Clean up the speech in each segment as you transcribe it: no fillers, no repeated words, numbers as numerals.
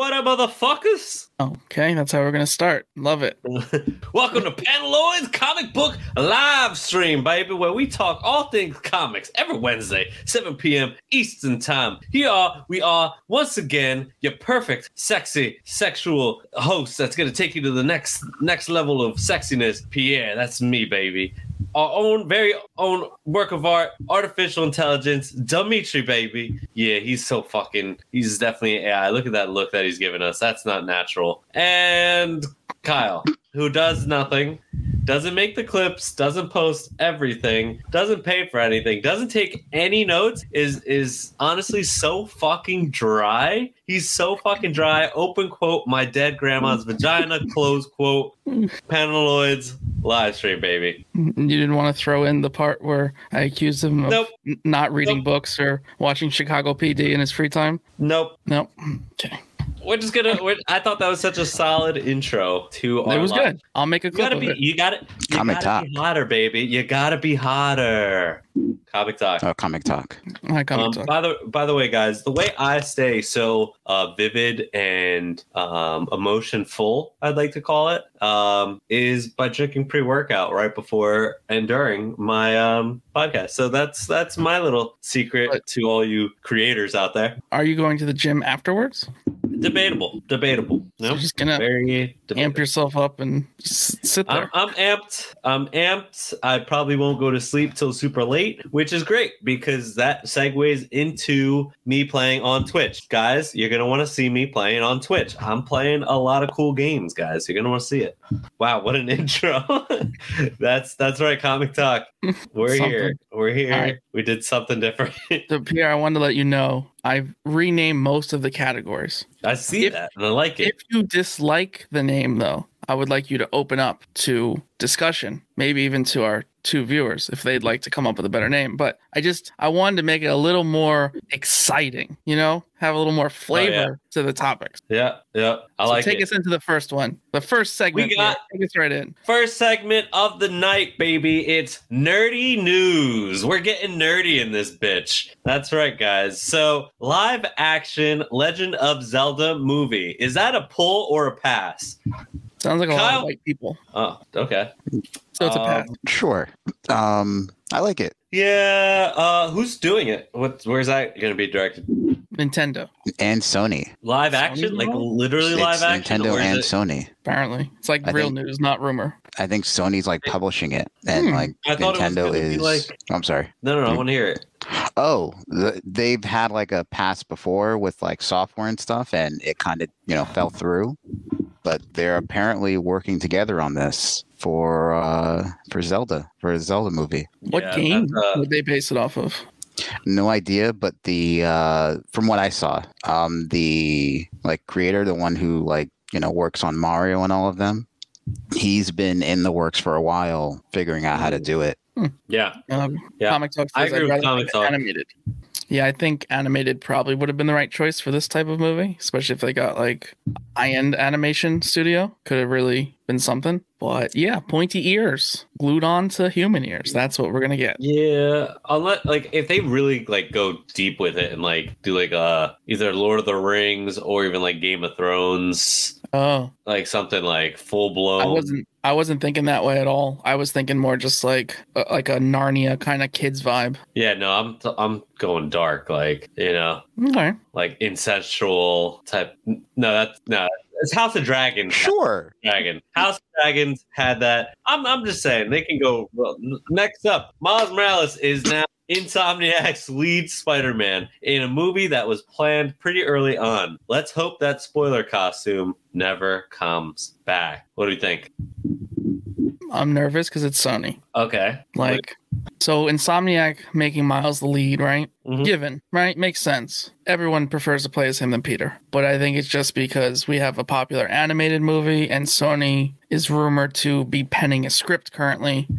What up, motherfuckers? Okay, that's how we're gonna start. Love it. Welcome to Panaloid's comic book live stream, baby, where we talk all things comics every Wednesday, 7 p.m. Eastern Time. Here we are once again, your perfect, sexy, sexual host that's gonna take you to the next level of sexiness. Pierre, that's me, baby. Our own, very own work of art, artificial intelligence, Dimitri, baby. Yeah, he's definitely an AI. Look at that look that he's giving us. That's not natural. And Kyle, who does nothing, doesn't make the clips, doesn't post everything, doesn't pay for anything, doesn't take any notes, is honestly so fucking dry. He's so fucking dry. Open quote, my dead grandma's vagina, close quote, Panaloids live stream, baby. You didn't want to throw in the part where I accused him of not reading books or watching Chicago PD in his free time? Nope. Okay. I thought that was such a solid intro to our. It was live. Good. I'll make a clip of it. You gotta be hotter, baby. You gotta be hotter. Comic Talk. Oh, Comic Talk. Hi, Comic Talk. By the way, guys, the way I stay so vivid and emotion full, I'd like to call it, is by drinking pre-workout right before and during my podcast. So that's my little secret to all you creators out there. Are you going to the gym afterwards? Debatable. No, So just gonna amp yourself up and just sit there. I'm amped. I probably won't go to sleep till super late, which is great because that segues into me playing on Twitch. Guys, you're gonna want to see me playing on Twitch. I'm playing a lot of cool games, guys. You're gonna want to see it. Wow, what an intro. That's right, Comic Talk. We're here. Right. We did something different. So Pierre, I wanted to let you know I've renamed most of the categories. I see that, and I like it. If you dislike the name, though, I would like you to open up to discussion, maybe even to our two viewers, if they'd like to come up with a better name. But I wanted to make it a little more exciting, have a little more flavor to the topics. Yeah. Take us into the first one. The first segment. Take us right in. First segment of the night, baby. It's nerdy news. We're getting nerdy in this bitch. That's right, guys. So, live action Legend of Zelda movie. Is that a pull or a pass? Sounds like a lot of white people. Oh, okay. So it's a pass. Sure. I like it. Yeah. Who's doing it? Where's that going to be directed? Nintendo. And Sony. Live action? Like literally live action? Nintendo and Sony. Apparently. It's like real news, not rumor. I think Sony's like publishing it. And like Nintendo is... I'm sorry. No, I want to hear it. Oh, they've had like a pass before with like software and stuff, and it kind of, fell through. But they're apparently working together on this for a Zelda movie. What game would they base it off of? No idea, but the from what I saw, the like creator, the one who works on Mario and all of them, he's been in the works for a while, figuring out how to do it. Yeah. Comic Talk. I agree with Comic Talk. Animated. Yeah, I think animated probably would have been the right choice for this type of movie, especially if they got like high-end animation studio. Could have really been something. But yeah, pointy ears glued on to human ears. That's what we're gonna get. Yeah, unless if they really go deep with it and do either Lord of the Rings or even Game of Thrones. Oh, something full blown. I wasn't thinking that way at all. I was thinking more just like a Narnia kind of kids vibe. Yeah, no, I'm going dark, Okay. Incestual type. No. It's House of Dragons. Sure. House of Dragons had that. I'm just saying they can go. Well, next up, Miles Morales is now Insomniac's lead Spider-Man in a movie that was planned pretty early on. Let's hope that spoiler costume never comes back. What do you think? I'm nervous because it's Sony. Okay. So Insomniac making Miles the lead, right? Mm-hmm. Given, right? Makes sense. Everyone prefers to play as him than Peter. But I think it's just because we have a popular animated movie and Sony is rumored to be penning a script currently.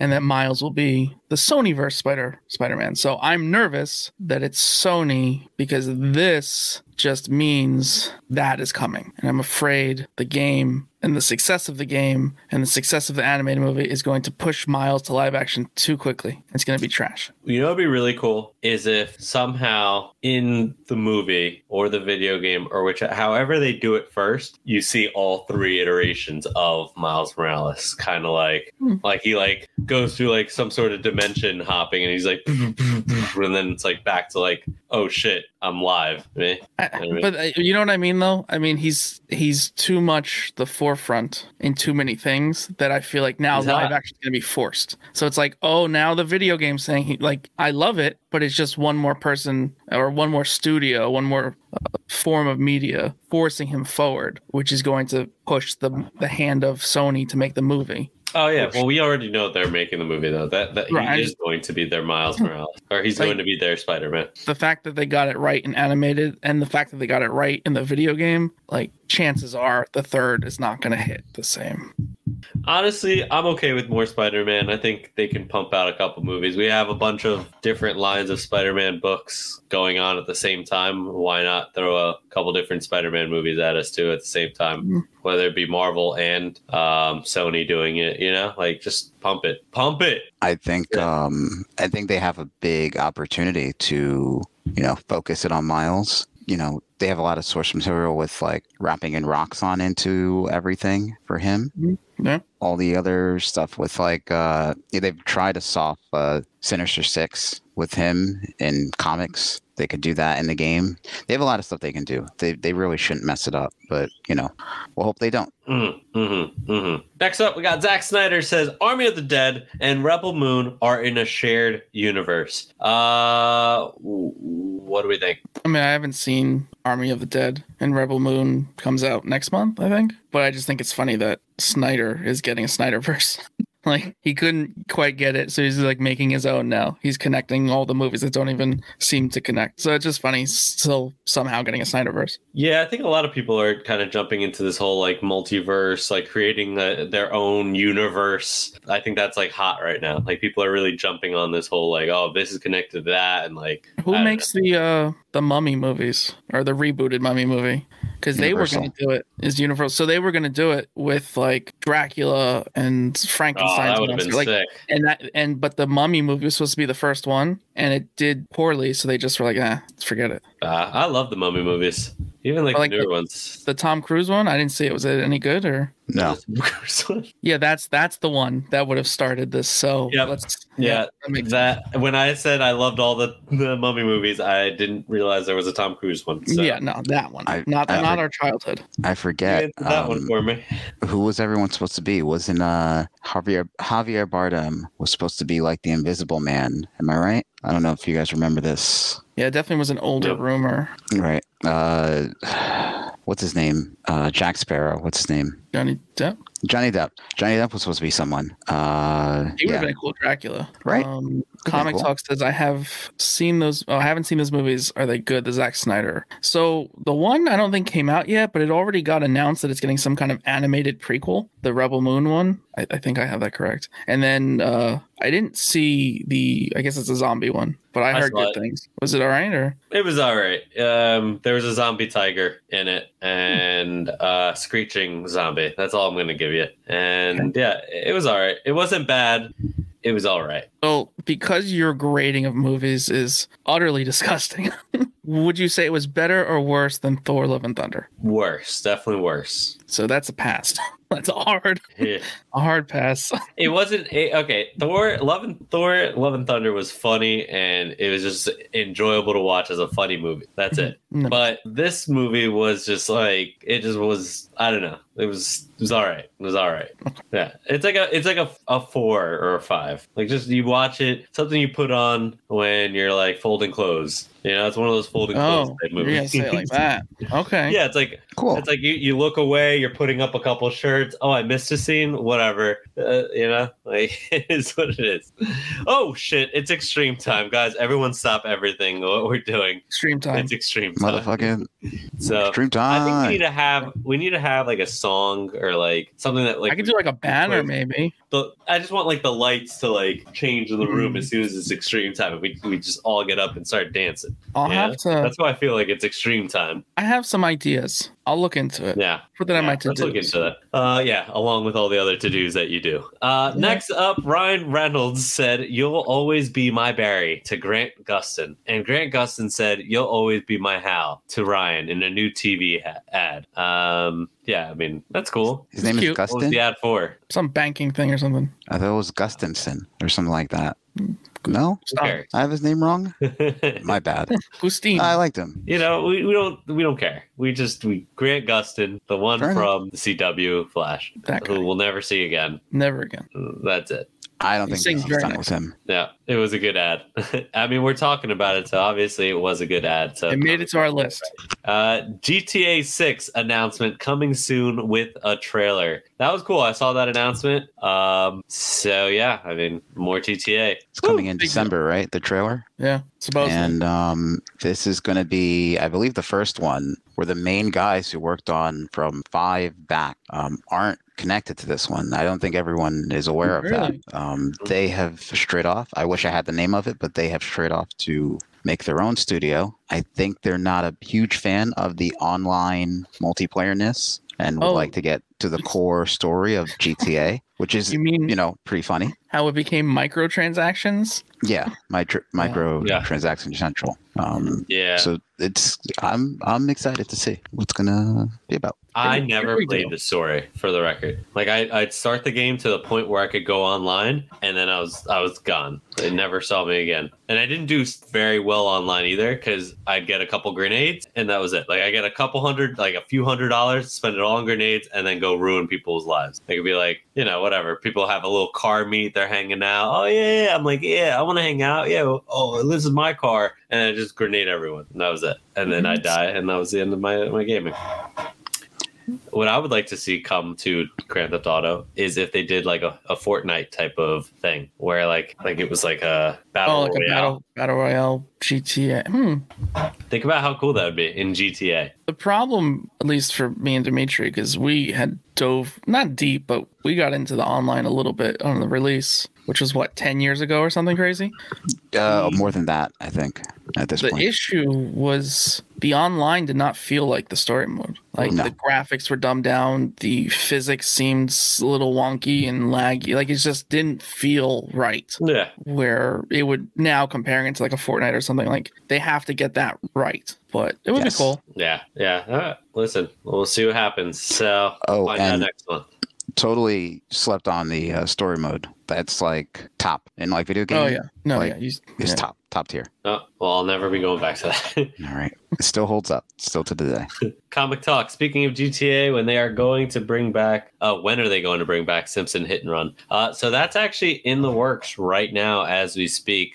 and that Miles will be the Sonyverse Spider-Man. So I'm nervous that it's Sony because this just means that is coming. And I'm afraid the game and the success of the game and the success of the animated movie is going to push Miles to live action too quickly. It's going to be trash. You know what would be really cool is if somehow in the movie or the video game or however they do it first, you see all three iterations of Miles Morales. Kind of like he like goes through like some sort of dimension hopping and he's like, and then it's like back to like, oh shit, I'm live. But you know what I mean, though? I mean, he's too much the forefront in too many things that I feel like now live action is going to be forced. So it's like, oh, now the video game saying I love it, but it's just one more person or one more studio, one more form of media forcing him forward, which is going to push the hand of Sony to make the movie. Oh yeah, well we already know they're making the movie though. That right. He is going to be their Miles Morales, or he's going to be their Spider-Man. The fact that they got it right in animated, and the fact that they got it right in the video game, like chances are the third is not going to hit the same. Honestly, I'm okay with more Spider-Man. I think they can pump out a couple movies. We have a bunch of different lines of Spider-Man books going on at the same time. Why not throw a couple different Spider-Man movies at us too at the same time? Whether it be Marvel and Sony doing it, you know, like just pump it. I think they have a big opportunity to, you know, focus it on Miles. You know, they have a lot of source material with like wrapping in Roxxon into everything for him. Yeah. All the other stuff with like they've tried a soft Sinister Six with him in comics. They could do that in the game. They have a lot of stuff they can do. They really shouldn't mess it up, but you know, we'll hope they don't. Next up, we got Zack Snyder says Army of the Dead and Rebel Moon are in a shared universe. What do we think? I mean, I haven't seen Army of the Dead, and Rebel Moon comes out next month, I think. But I just think it's funny that Snyder is getting a Snyderverse. Like, he couldn't quite get it, so he's like making his own now. He's connecting all the movies that don't even seem to connect. So it's just funny, still somehow getting a Snyderverse. Yeah, I think a lot of people are kind of jumping into this whole like multiverse, like creating their own universe. I think that's like hot right now. Like people are really jumping on this whole like, oh, this is connected to that, and like who makes the Mummy movies or the rebooted Mummy movie? Because they were going to do it is Universal. So they were going to do it with like Dracula and Frankenstein. Oh, that would have been sick. But the Mummy movie was supposed to be the first one, and it did poorly. So they just were like, forget it. I love the Mummy movies, even like the newer ones. The Tom Cruise one, I didn't see it. Was it any good or? No. Yeah, that's the one that would have started this. So that when I said I loved all the Mummy movies, I didn't realize there was a Tom Cruise one. So. Yeah, no, that one. Not our childhood. I forget that one for me. Who was everyone supposed to be? Wasn't Javier Bardem was supposed to be like the Invisible Man? Am I right? I don't know if you guys remember this. Yeah, it definitely was an older rumor. Right. What's his name? Jack Sparrow. What's his name? Johnny Depp. Johnny Depp was supposed to be someone. He would have been a cool Dracula. Right. Comic Talk says, I haven't seen those movies. Are they good? The Zack Snyder. So the one I don't think came out yet, but it already got announced that it's getting some kind of animated prequel, the Rebel Moon one. I think I have that correct. And then I didn't see I guess it's a zombie one, but I heard good things. Was it all right? Or it was all right. There was a zombie tiger in it and screeching zombie. That's all I'm going to give you. And yeah, it was all right. It wasn't bad. It was all right. Well, because your grading of movies is utterly disgusting, would you say it was better or worse than Thor: Love and Thunder? Worse. Definitely worse. So that's a pass. That's a hard pass. It wasn't okay. Thor: Love and Thunder was funny, and it was just enjoyable to watch as a funny movie. That's it. No. But this movie was just like it just was. I don't know. It was all right. It was all right. Yeah, it's like a 4 or a 5. Like just you watch it, something you put on when you're like folding clothes. You know, it's one of those folding clothes Oh, type you're movies. gonna say it like that? Okay. Yeah, it's like Cool. it's like you look away, you're putting up a couple shirts. Oh, I missed a scene. Whatever. You know, like it is what it is. Oh shit! It's extreme time, guys. Everyone, stop everything. What we're doing. Extreme time. It's extreme time. Motherfucking So extreme I think time. we need to have like a song or like something that like I could do like a banner, Wait. maybe. I just want like the lights to like change in the room Mm. as soon as it's extreme time. And we just all get up and start dancing. I'll Yeah, have to. That's why I feel like it's extreme time. I have some ideas. I'll look into it. Yeah. Put that on my Let's look to-dos. into that. Yeah, along with all the other to-dos that you do. Next up, Ryan Reynolds said, "You'll always be my Barry" to Grant Gustin. And Grant Gustin said, "You'll always be my Hal" to Ryan in a new TV ad. Yeah, I mean, that's cool. His name is cute. What was the Gustin. ad for? Some banking thing or something. I thought it was Gustinson or something like that. No, Stop. cares? I have his name wrong. My bad. Gustine. I liked him. You know, we don't care. We Grant Gustin, the one Fair enough. from the CW Flash, That guy. who we'll never see again. Never again. That's it. I don't He think sings this very done nice. with him. Yeah, it was a good ad. I mean, we're talking about it, so obviously it was a good ad. So It made it to our list. GTA 6 announcement coming soon with a trailer. That was cool. I saw that announcement. So yeah, I mean, more GTA. It's coming in big December, right? The trailer. Yeah, supposedly. And this is going to be, I believe, the first one where the main guys who worked on from 5 back aren't connected to this one. I don't think everyone is aware of Really? that. They have straight off. I wish I had the name of it, but they have straight off to make their own studio. I think they're not a huge fan of the online multiplayerness and would Oh. like to get to the core story of GTA, which is, You mean pretty funny. how it became microtransactions? Yeah, micro Yeah. transaction central. Yeah, So I'm excited to see what's gonna be about. I Here never we played go. the story, for the record. Like I'd start the game to the point where I could go online, and then I was gone. They never saw me again, and I didn't do very well online either because I'd get a couple grenades, and that was it. Like I get a few $100, spend it all on grenades, and then go ruin people's lives. It could be like, whatever. People have a little car meet, they're hanging out. Oh yeah, I'm like, yeah, I want to hang out. Yeah, oh, this is my car, and I just grenade everyone. And that was it. And then I die, and that was the end of my gaming. What I would like to see come to Grand Theft Auto is if they did like a Fortnite type of thing where like it was like a battle like royale. a battle royale GTA. Think about how cool that would be in GTA. The problem, at least for me and Dimitri, because we had dove not deep, but we got into the online a little bit on the release, which was 10 years ago or something crazy. More than that, I think, at this The point. issue was the online did not feel like the story mode. Like No. the graphics were dumbed down, the physics seemed a little wonky and laggy. Like it just didn't feel right. Yeah. Where it would now comparing it to like a Fortnite or something, like they have to get that right. But it would Yes. be cool. Yeah. Listen, we'll see what happens. So find out and next month. totally slept on the story mode. That's like top in like video games. Oh yeah, no, Like, yeah, It's top tier. Oh, well, I'll never be going back to that. All right, it still holds up, still to the day. Comic Talk. Speaking of GTA, when they are going to bring back, when are they going to bring back Simpson Hit and Run? So that's actually in the works right now as we speak.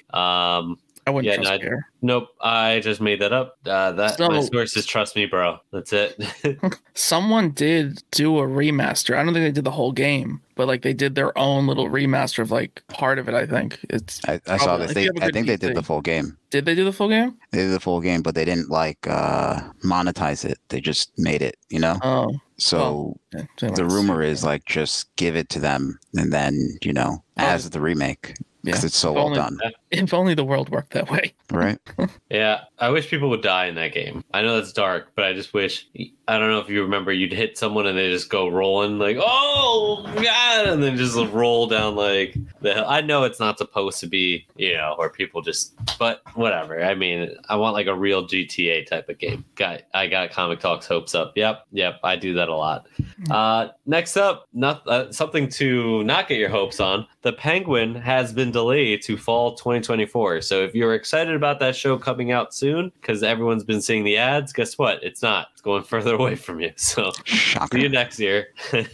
I wouldn't Yeah, trust no, Pierre. Nope, I just made that up. My So- sources trust me, bro. That's it. Someone did do a remaster. I don't think they did the whole game, but like they did their own little remaster of like part of it. I think it's. I saw Probably. this. If you have a I good think they did PC. the full game. Did they do the full game? They did the full game, but they didn't like monetize it. They just made it. Oh, So yeah, the rumor is like just give it to them, and then as the remake because Yeah. it's so If well only- done, if only the world worked that way. right? Yeah, I wish people would die in that game. I know that's dark, but I just wish. I don't know if you remember, you'd hit someone and they just go rolling like, oh god, and then just roll down like the hill. I know it's not supposed to be, where people just, but whatever. I mean, I want like a real GTA type of game. I got Comic Talk's hopes up. Yep, I do that a lot. Next up, something to not get your hopes on. The Penguin has been delayed to fall 2024. So if you're excited about that show coming out soon, because everyone's been seeing the ads, guess what? It's not. It's going further away from you. So Shocker. see you next year.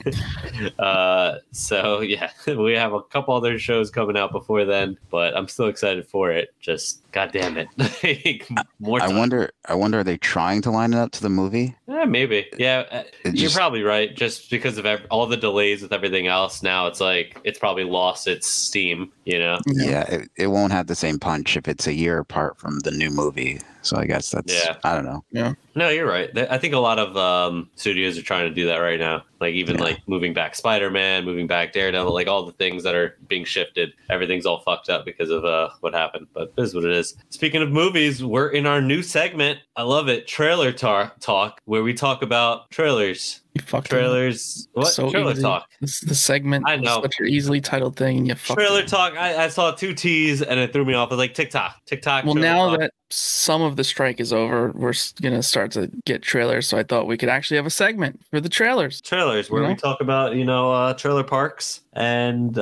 So yeah, we have a couple other shows coming out before then, but I'm still excited for it. Just God damn it. More time. I wonder, are they trying to line it up to the movie? Maybe. Yeah, you're probably right. Just because of all the delays with everything else, now it's like it's probably lost its steam, you know? Yeah, it won't have the same punch if it's a year apart from the new movie. So I guess that's, I don't know. Yeah. No, you're right. I think a lot of studios are trying to do that right now. Like even like moving back Spider-Man, moving back Daredevil, like all the things that are being shifted. Everything's all fucked up because of what happened, but it is what it is. Speaking of movies, we're in our new segment. I love it. Trailer talk, where we talk about trailers. You fucked trailers. What? So Trailer easy. talk. This is the segment. I know. Such an easily titled thing. And you fucked Trailer it. talk. I saw 2 T's and it threw me off. I was like, TikTok. Well, now talk. that some of the strike is over, we're going to start to get trailers. So I thought we could actually have a segment for the trailers. Trailers, where we talk about, trailer parks and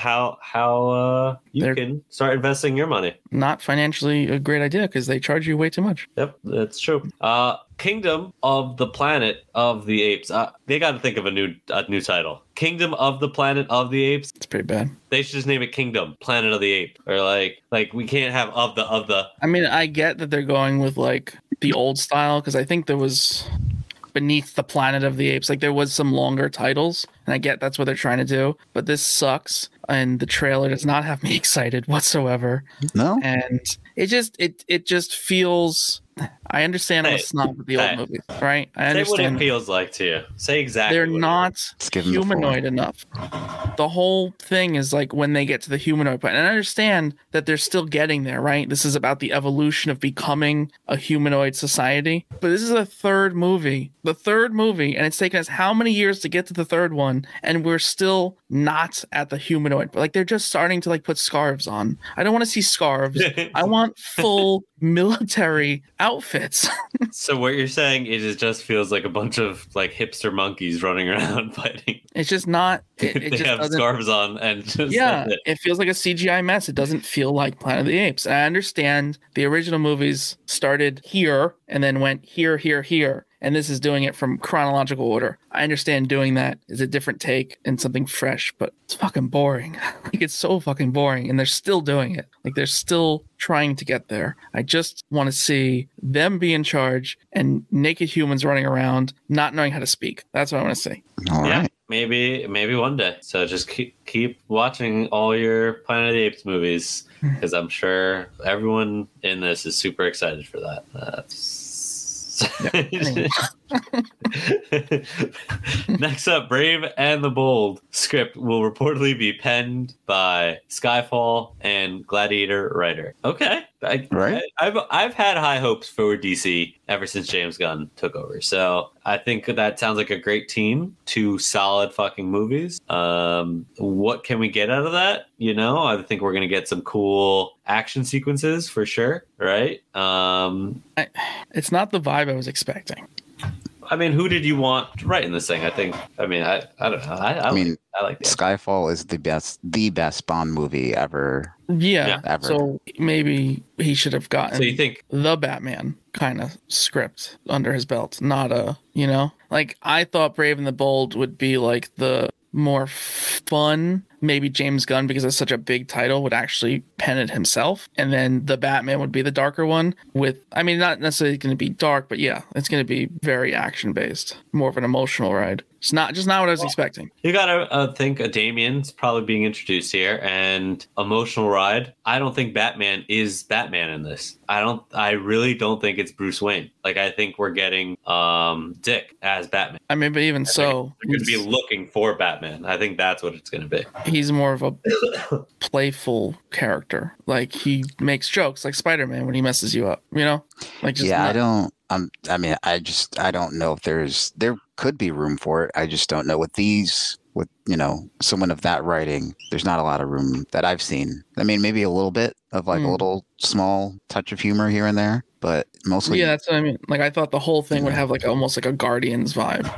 how you can start investing your money. Not financially a great idea because they charge you way too much. Yep, that's true. Kingdom of the Planet of the Apes. They got to think of a new title. Kingdom of the Planet of the Apes. It's pretty bad. They should just name it Kingdom Planet of the Ape, or like we can't have of the. I mean, I get that they're going with like the old style because I think there was Beneath the Planet of the Apes. Like there was some longer titles, and I get that's what they're trying to do. But this sucks, and the trailer does not have me excited whatsoever. No, and it just feels. I understand I'm a snob with the old movies, right? I understand. Say what it feels like to you. Say exactly. They're not humanoid enough. The whole thing is like when they get to the humanoid point. And I understand that they're still getting there, right? This is about the evolution of becoming a humanoid society. But this is the third movie, and it's taken us how many years to get to the third one, and we're still not at the humanoid. But like they're just starting to like put scarves on. I don't want to see scarves. I want full military outfits. So what you're saying is it just feels like a bunch of like hipster monkeys running around fighting. It's just not. They just have scarves on and just it feels like a CGI mess. It doesn't feel like Planet of the Apes. And I understand the original movies started here and then went here, here, here. And this is doing it from chronological order. I understand doing that is a different take and something fresh, but it's fucking boring. Like it's so fucking boring, and they're still doing it. Like they're still trying to get there. I just want to see them be in charge and naked humans running around, not knowing how to speak. That's what I want to see. All right. Maybe one day. So just keep watching all your Planet of the Apes movies, because I'm sure everyone in this is super excited for that. Next up, Brave and the Bold script will reportedly be penned by Skyfall and Gladiator writer. Okay, right. I've had high hopes for DC ever since James Gunn took over. So I think that sounds like a great team. 2 solid fucking movies. What can we get out of that? I think we're gonna get some cool action sequences for sure, right? It's not the vibe I was expecting. I mean, who did you want writing this thing? I don't know. I like that. Skyfall is the best Bond movie ever. Yeah. Ever. So maybe he should have gotten So you think the Batman kind of script under his belt, not like I thought Brave and the Bold would be like the more fun. Maybe James Gunn, because it's such a big title, would actually pen it himself. And then the Batman would be the darker one not necessarily going to be dark, but yeah, it's going to be very action based, more of an emotional ride. It's not what I was expecting. You got to think Damien's probably being introduced here, and emotional ride. I don't think Batman is Batman in this. I really don't think it's Bruce Wayne. Like, I think we're getting Dick as Batman. I mean, but even so, we're going to be looking for Batman. I think that's what it's going to be. He's more of a playful character. Like he makes jokes like Spider-Man when he messes you up, Like just I don't know if there could be room for it. I just don't know with someone of that writing, there's not a lot of room that I've seen. I mean, maybe a little bit of like a little small touch of humor here and there, but mostly. Yeah, that's what I mean. Like I thought the whole thing would have like almost like a Guardians vibe.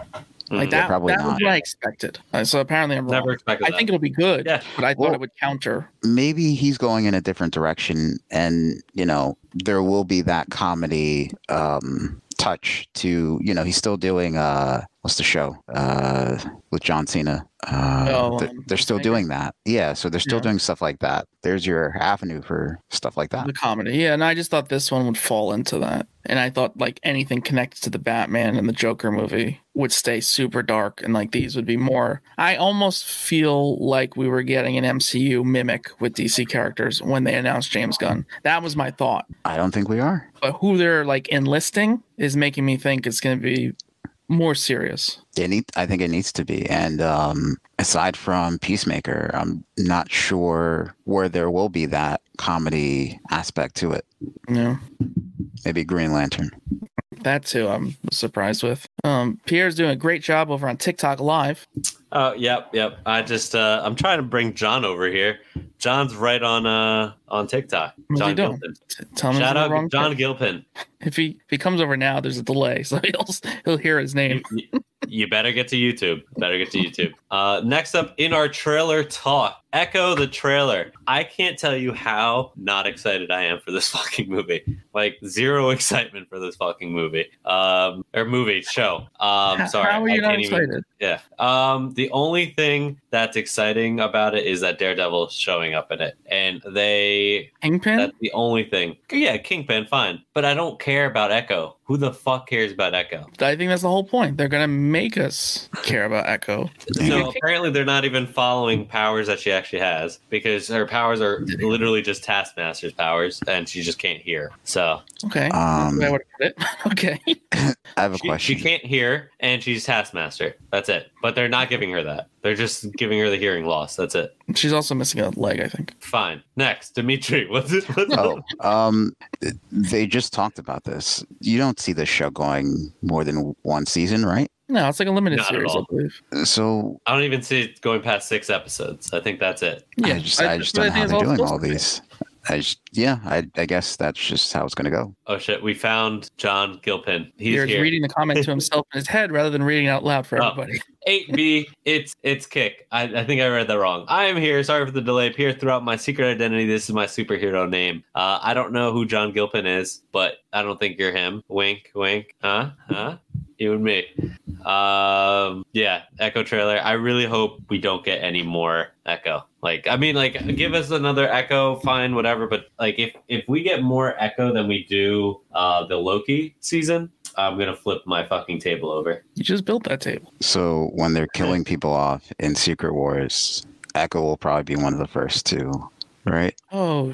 Like Yeah, that probably was not. what I expected. So apparently I'm wrong. Never expected I that. think it'll be good, Yeah. but I thought Well- it would counter. Maybe he's going in a different direction, and there will be that comedy touch to, he's still doing what's the show with John Cena. They're still Peacemaker? doing that. Yeah, so they're still Yeah. doing stuff like that. There's your avenue for stuff like that. The comedy. Yeah, and I just thought this one would fall into that. And I thought like anything connected to the Batman and the Joker movie would stay super dark, and like these would be more. I almost feel like we were getting an MCU mimic with DC characters when they announced James Gunn. That was my thought. I don't think we are. But who they're like enlisting is making me think it's going to be more serious. I think it needs to be. And aside from Peacemaker, I'm not sure where there will be that comedy aspect to it. Yeah. Maybe Green Lantern. That too, I'm surprised with. Pierre's doing a great job over on TikTok Live. Oh, yep. I just I'm trying to bring John over here. John's right on TikTok. What's John he doing? Gilpin. Tell me Shout if I'm wrong. out John Gilpin. If he comes over now, there's a delay, so he'll hear his name. You better get to YouTube. Next up in our trailer talk, Echo the trailer. I can't tell you how not excited I am for this fucking movie. Like zero excitement for this fucking movie. Or movie show. Sorry. How are you I not can't even- excited? Yeah. The only thing that's exciting about it is that Daredevil is showing up in it, and Kingpin? that's the only thing. Yeah, Kingpin, fine, but I don't care about Echo. Who the fuck cares about Echo? I think that's the whole point. They're gonna make us care about Echo. So apparently they're not even following powers that she actually has, because her powers are literally just Taskmaster's powers, and she just can't hear. So Okay. That's the way I would put it. Okay. I have a she question. can't hear, and she's Taskmaster. That's it. But they're not giving her that. They're just giving her the hearing loss. That's it. She's also missing a leg, I think. Fine. Next, Dimitri. What's it? They just talked about this. You don't see this show going more than one season, right? No, it's like a limited Not at series, I all. believe. So I don't even see it going past 6 episodes. I think that's it. Yeah, I just don't know how think they're it's doing supposed all to be. these. I guess that's just how it's going to go. Oh shit, we found John Gilpin. He's Pierre's here. reading the comment to himself in his head rather than reading out loud for Oh. everybody. 8B, it's Kick. I think I read that wrong. I am here. Sorry for the delay. Pierre threw out my secret identity. This is my superhero name. I don't know who John Gilpin is, but I don't think you're him. Wink, wink. Huh? You and me. Yeah, Echo trailer. I really hope we don't get any more Echo. Give us another Echo, fine, whatever. But if we get more Echo than we do the Loki season, I'm gonna flip my fucking table over. You just built that table. So when they're killing people off in Secret Wars, Echo will probably be one of the first two, right? Oh,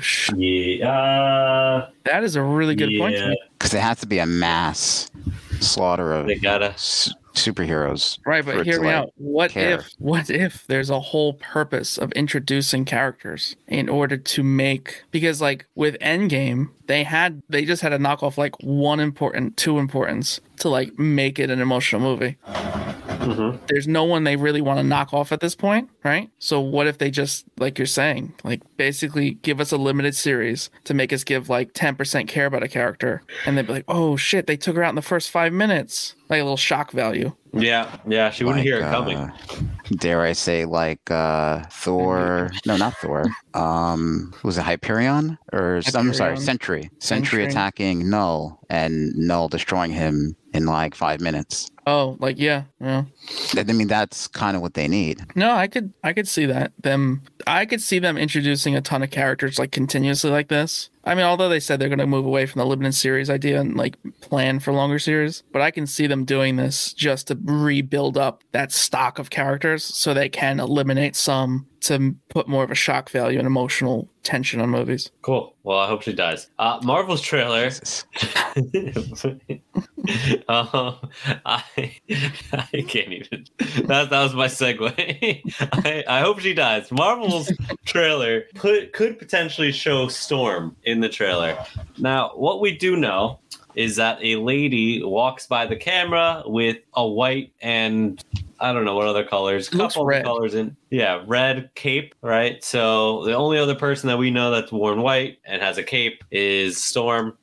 Yeah, that is a really good point. To make. Because it has to be a mass slaughter of they gotta. superheroes. Right, for but it hear to, me like, out. What care. if there's a whole purpose of introducing characters in order to make, because like with Endgame, they just had to knock off like two importance to like make it an emotional movie. Mhm. There's no one they really want to knock off at this point, right? So what if they just, like you're saying, like basically give us a limited series to make us give like 10% care about a character, and they'd be like, oh shit, they took her out in the first 5 minutes, like a little shock value. Yeah, she wouldn't hear it coming. Dare I say, like Thor? No, not Thor. Was it Hyperion or I'm sorry, Hyperion. Sentry? Sentry Sentry. attacking Null and Null destroying him in like 5 minutes. Oh, like yeah. I mean, that's kind of what they need. No, I could see that. I could see them introducing a ton of characters like continuously like this. I mean, although they said they're going to move away from the limited series idea and like plan for longer series, but I can see them doing this just to rebuild up that stock of characters so they can eliminate some to put more of a shock value and emotional tension on movies. Cool. Well, I hope she dies. Marvel's trailer. I can't even. That was my segue. I hope she dies. Marvel's trailer could potentially show Storm in the trailer. Now, what we do know is that a lady walks by the camera with a white and I don't know what other colors. Looks Couple red. of colors in. Yeah, red cape, right? So the only other person that we know that's worn white and has a cape is Storm.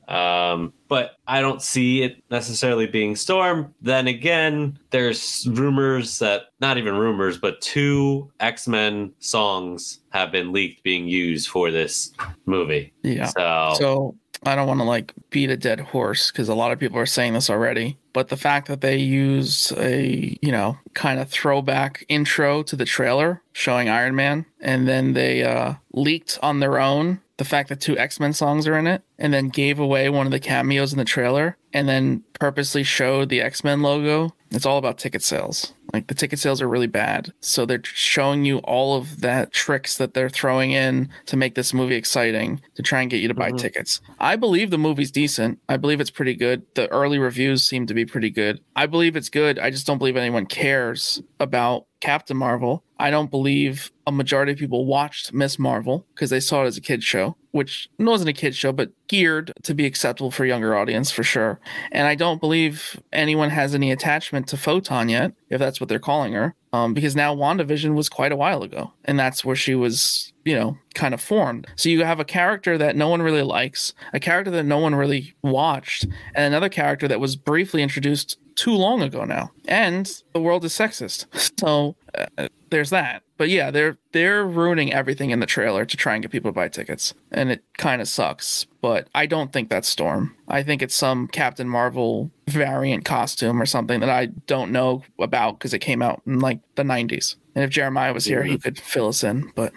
But I don't see it necessarily being Storm. Then again, there's rumors that, not even rumors, but 2 X-Men songs have been leaked being used for this movie. Yeah. So So I don't want to like beat a dead horse because a lot of people are saying this already. But the fact that they use a, kind of throwback intro to the trailer showing Iron Man, and then they leaked on their own the fact that 2 X-Men songs are in it, and then gave away one of the cameos in the trailer, and then purposely showed the X-Men logo. It's all about ticket sales. Like, the ticket sales are really bad. So they're showing you all of that tricks that they're throwing in to make this movie exciting, to try and get you to buy tickets. I believe the movie's decent. I believe it's pretty good. The early reviews seem to be pretty good. I believe it's good. I just don't believe anyone cares about Captain Marvel. I don't believe a majority of people watched Miss Marvel because they saw it as a kid's show, which wasn't a kid's show, but geared to be acceptable for a younger audience for sure. And I don't believe anyone has any attachment to Photon yet, if that's what they're calling her, because now WandaVision was quite a while ago, and that's where she was, kind of formed. So you have a character that no one really likes, a character that no one really watched, and another character that was briefly introduced too long ago now. And the world is sexist. So there's that. But yeah, they're ruining everything in the trailer to try and get people to buy tickets. And it kind of sucks. But I don't think that's Storm. I think it's some Captain Marvel variant costume or something that I don't know about because it came out in like the 90s. And if Jeremiah was here, he could fill us in. But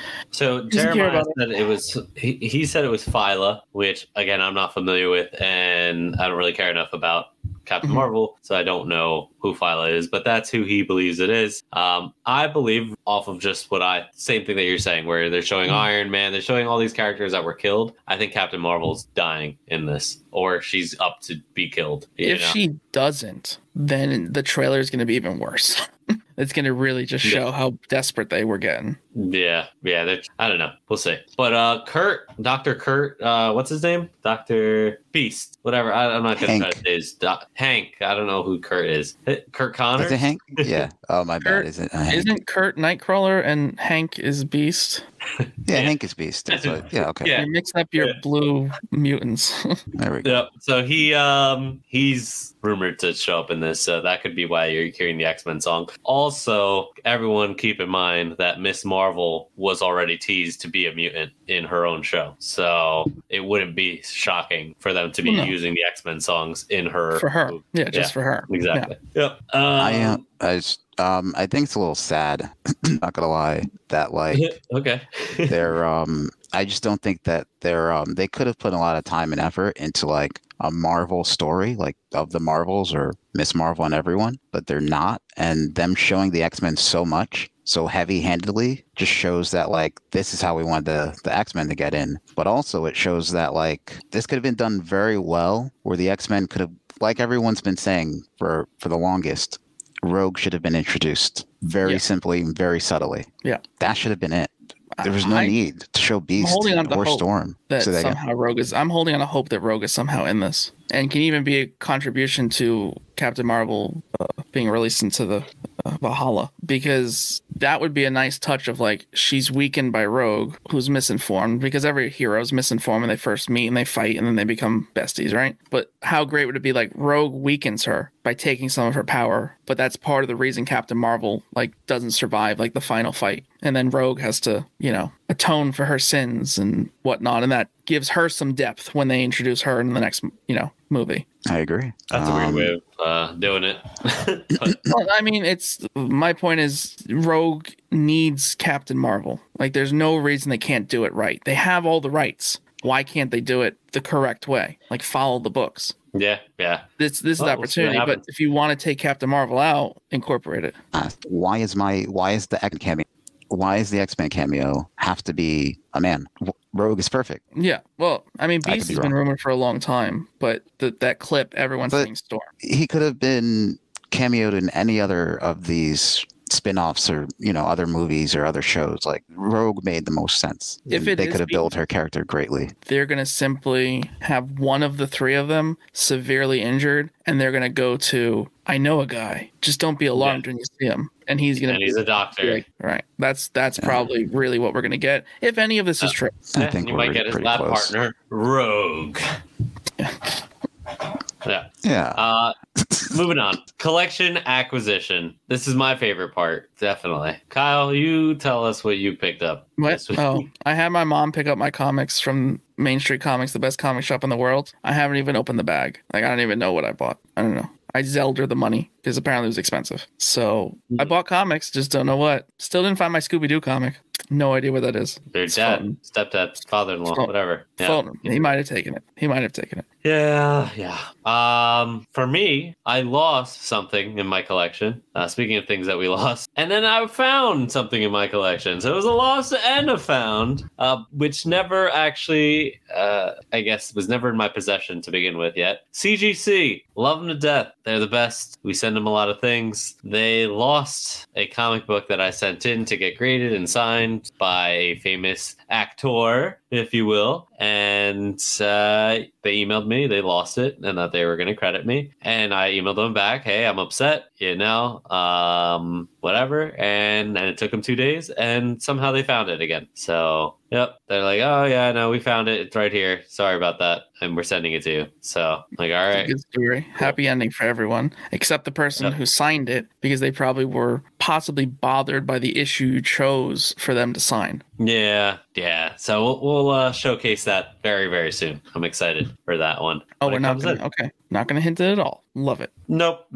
so Jeremiah said it was, he said it was Phyla, which again, I'm not familiar with, and I don't really care enough about Captain Marvel, so I don't know who Phyla is, but that's who he believes it is. I believe off of just same thing that you're saying, where they're showing Iron Man, they're showing all these characters that were killed. I think Captain Marvel's dying in this, or she's up to be killed. If she doesn't, then the trailer is going to be even worse. It's going to really just show how desperate they were getting. Yeah. I don't know. We'll see. But Dr. Kurt, what's his name? Dr. Beast, whatever. I'm not going to try to say his Hank. I don't know who Kurt is. Kurt Connors? Is it Hank? Yeah. Oh, my bad. Isn't Kurt Nightcrawler and Hank is Beast? Yeah, Hank is Beast. That's what, yeah, okay. You're mixing up your blue mutants. There we go. Yep. So he's rumored to show up in this, so that could be why you're hearing the X-Men song. Also, everyone keep in mind that Miss Marvel was already teased to be a mutant in her own show, so it wouldn't be shocking for them to be using the X-Men songs in her for her. movie. Yeah, just for her. Exactly. Yeah. Yep. I think it's a little sad. Not gonna lie, that okay. they're I just don't think that they could have put a lot of time and effort into like a Marvel story, like of the Marvels or Miss Marvel and everyone, but they're not. And them showing the X-Men so much, so heavy-handedly, just shows that like this is how we wanted the X-Men to get in. But also it shows that like this could have been done very well, where the X-Men could have, like everyone's been saying for the longest, Rogue should have been introduced very simply, very subtly. Yeah, that should have been it. There was no need to show Beast or Storm. I'm holding on to hope that Rogue is somehow in this, and can even be a contribution to Captain Marvel being released into the Valhalla, because that would be a nice touch of like she's weakened by Rogue, who's misinformed, because every hero is misinformed when they first meet and they fight and then they become besties, right? But how great would it be like Rogue weakens her by taking some of her power, but that's part of the reason Captain Marvel like doesn't survive like the final fight, and then Rogue has to atone for her sins and whatnot, and that gives her some depth when they introduce her in the next movie. I agree. That's a weird way of doing it. Well, I mean, my point is Rogue needs Captain Marvel. Like, there's no reason they can't do it right. They have all the rights. Why can't they do it the correct way? Like, follow the books. Yeah. This is the opportunity. But if you want to take Captain Marvel out, incorporate it. Why is the X-Men cameo have to be a man? Rogue is perfect. Yeah. Well, I mean, Beast has been rumored for a long time, but that clip, everyone's saying Storm. He could have been cameoed in any other of these spin-offs or other movies or other shows. Like, Rogue made the most sense. If they could have built her character greatly. They're going to simply have one of the three of them severely injured, and they're going to go to I know a guy. Just don't be alarmed when you see him. And he's gonna. And he's a doctor. Right. That's probably really what we're gonna get if any of this is true. I think you we're might get his pretty lab close. partner, Rogue. Yeah. Yeah. Moving on. Collection acquisition. This is my favorite part, definitely. Kyle, you tell us what you picked up. What? this week. Oh, I had my mom pick up my comics from Main Street Comics, the best comic shop in the world. I haven't even opened the bag. Like, I don't even know what I bought. I don't know. I Zelled her the money because apparently it was expensive. So I bought comics, just don't know what. Still didn't find my Scooby-Doo comic. No idea what that is. Their It's dad, floating. stepdad, father-in-law, Floating. whatever. Yeah. Floating. He might have taken it. Yeah. For me, I lost something in my collection. Speaking of things that we lost, and then I found something in my collection. So it was a loss and a found, which never actually, I guess, was never in my possession to begin with yet. CGC, love them to death. They're the best. We send them a lot of things. They lost a comic book that I sent in to get graded and signed by a famous actor, if you will. And they emailed me, they lost it, and that they were going to credit me. And I emailed them back, hey, I'm upset, whatever. And it took them 2 days, and somehow they found it again. So, yep, they're like, oh, yeah, no, we found it. It's right here. Sorry about that. And we're sending it to you. So, like, all It's a right. good story. Happy ending for everyone, except the person Yep. who signed it because they probably were possibly bothered by the issue you chose for them to sign. Yeah. So we'll showcase that very, very soon. I'm excited for that one. Oh, when we're it not comes gonna. in. Okay, not gonna hint it at all. Love it. Nope.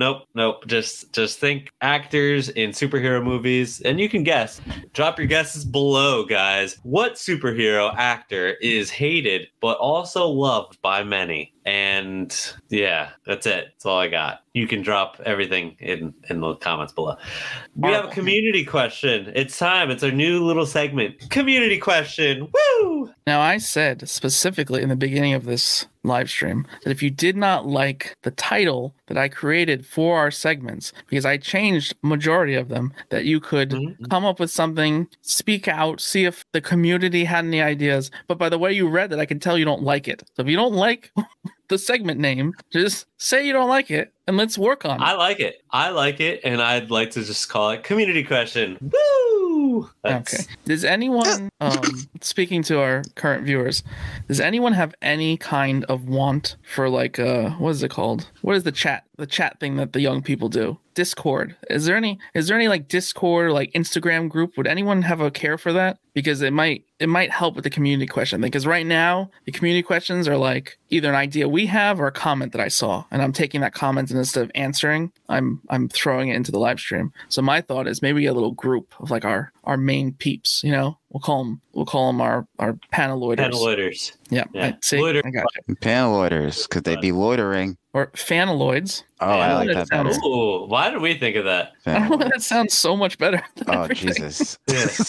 Just think actors in superhero movies, and you can guess. Drop your guesses below, guys. What superhero actor is hated but also loved by many? And yeah, that's it. That's all I got. You can drop everything in the comments below. We have a community question. It's time. It's our new little segment. Community question. Woo! Now, I said specifically in the beginning of this live stream that if you did not like the title that I created for our segments, because I changed majority of them, that you could Mhm. come up with something, speak out, see if the community had any ideas. But by the way you read it, I can tell you don't like it. So if you don't like the segment name, just say you don't like it and let's work on it. I like it, and I'd like to just call it community question. Woo! Okay. Does anyone, speaking to our current viewers, does anyone have any kind of want for like, what is it called? What is the chat thing that the young people do? Discord. Is there any like Discord or like Instagram group? Would anyone have a care for that? Because it might help with the community question thing. Because right now the community questions are like either an idea we have or a comment that I saw, and I'm taking that comment and instead of answering, I'm throwing it into the live stream. So my thought is maybe a little group of like our main peeps. You know, we'll call them our paneloiders. Paneloiders. Yeah. Yeah. See, Loiter. I got you. Paneloiders, could they be loitering? Or faneloids. Oh, I like that that better. sounds- Ooh, why did we think of that? I don't know, that sounds so much better. Than Oh, everything. Jesus.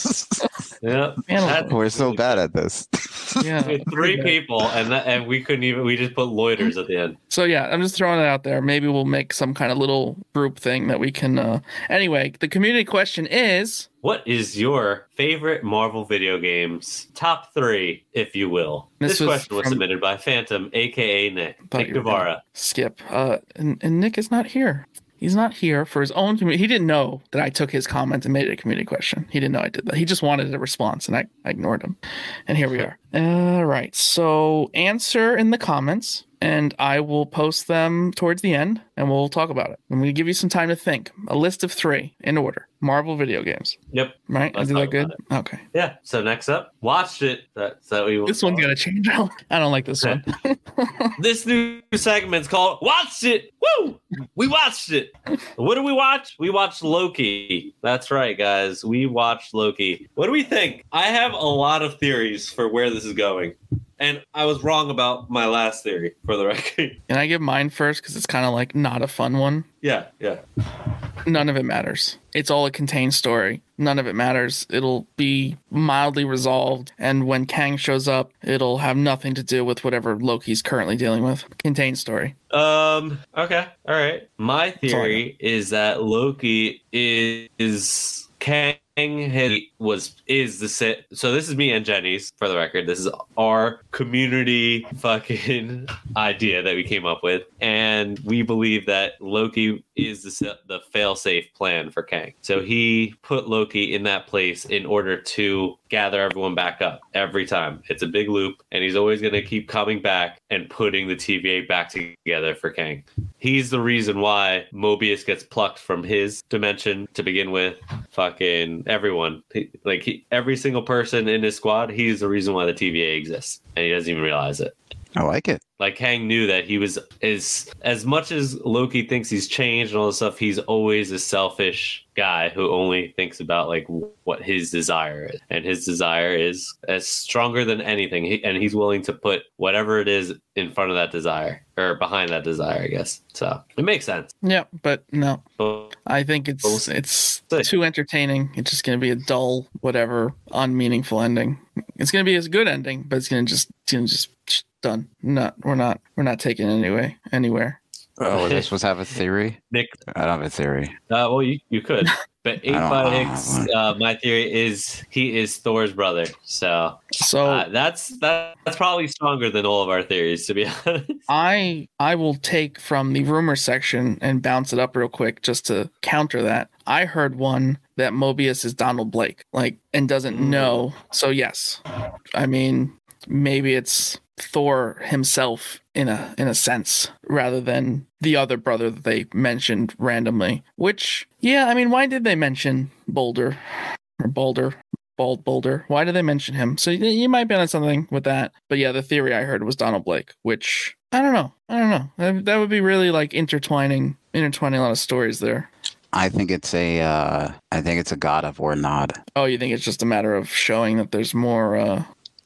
Yeah. Paneloid. We're so bad at this. Yeah. We had three people, and we couldn't even. We just put loiters at the end. So yeah, I'm just throwing it out there. Maybe we'll make some kind of little group thing that we can. Anyway, the community question is: What is your favorite Marvel video games? Top 3, if you will. This This was question was from- submitted by Phantom, aka Nick. Thought Nick you were Guevara. Skip. And Nick is not here. He's not here for his own community. He didn't know that I took his comment and made it a community question. He didn't know I did that. He just wanted a response, and I ignored him. And here we are. All right. So answer in the comments, and I will post them towards the end, and we'll talk about it. I'm going to give you some time to think. A list of 3 in order. Marvel video games. Yep. Right? Let's Is that talk good? about Okay. Yeah. So next up, watched it. That's that we. This one's going to change. I don't like this one. This new segment's called "Watched It." Woo! We watched it. What did we watch? We watched Loki. That's right, guys. We watched Loki. What do we think? I have a lot of theories for where this is going, and I was wrong about my last theory, for the record. Can I give mine first? Because it's kind of like not a fun one. Yeah. None of it matters. It's all a contained story. None of it matters. It'll be mildly resolved, and when Kang shows up, it'll have nothing to do with whatever Loki's currently dealing with. Contained story. Okay. All right. My theory is that Loki is Kang's is the set. So this is me and Jenny's, for the record. This is our community fucking idea that we came up with, and we believe that Loki is the fail-safe plan for Kang. So he put Loki in that place in order to gather everyone back up every time. It's a big loop, and he's always going to keep coming back and putting the TVA back together for Kang. He's the reason why Mobius gets plucked from his dimension to begin with. Fucking everyone. Every single person in his squad, he's the reason why the TVA exists, and he doesn't even realize it. I like it. Like, Kang knew that he was, as much as Loki thinks he's changed and all this stuff, he's always a selfish guy who only thinks about like what his desire is, and his desire is as stronger than anything, and he's willing to put whatever it is in front of that desire, or behind that desire, I guess. So it makes sense. Yeah, but no, But I think it's too entertaining. It's just going to be a dull, whatever, unmeaningful ending. It's going to be a good ending, but it's going to just done. We're not taking it anywhere. Oh, we're supposed to have a theory? Nick, I don't have a theory. well, you could, but 8x my theory is he is Thor's brother. So that's probably stronger than all of our theories, to be honest. I will take from the rumor section and bounce it up real quick just to counter that. I heard one that Mobius is Donald Blake, and doesn't know. So yes, I mean, maybe it's Thor himself in a sense, rather than the other brother that they mentioned randomly. Which, yeah, I mean, why did they mention Boulder? Why did they mention him? So you might be on something with that. But yeah, the theory I heard was Donald Blake, which I don't know. That would be really like intertwining a lot of stories there. I think it's a God of War nod. Oh, you think it's just a matter of showing that there's more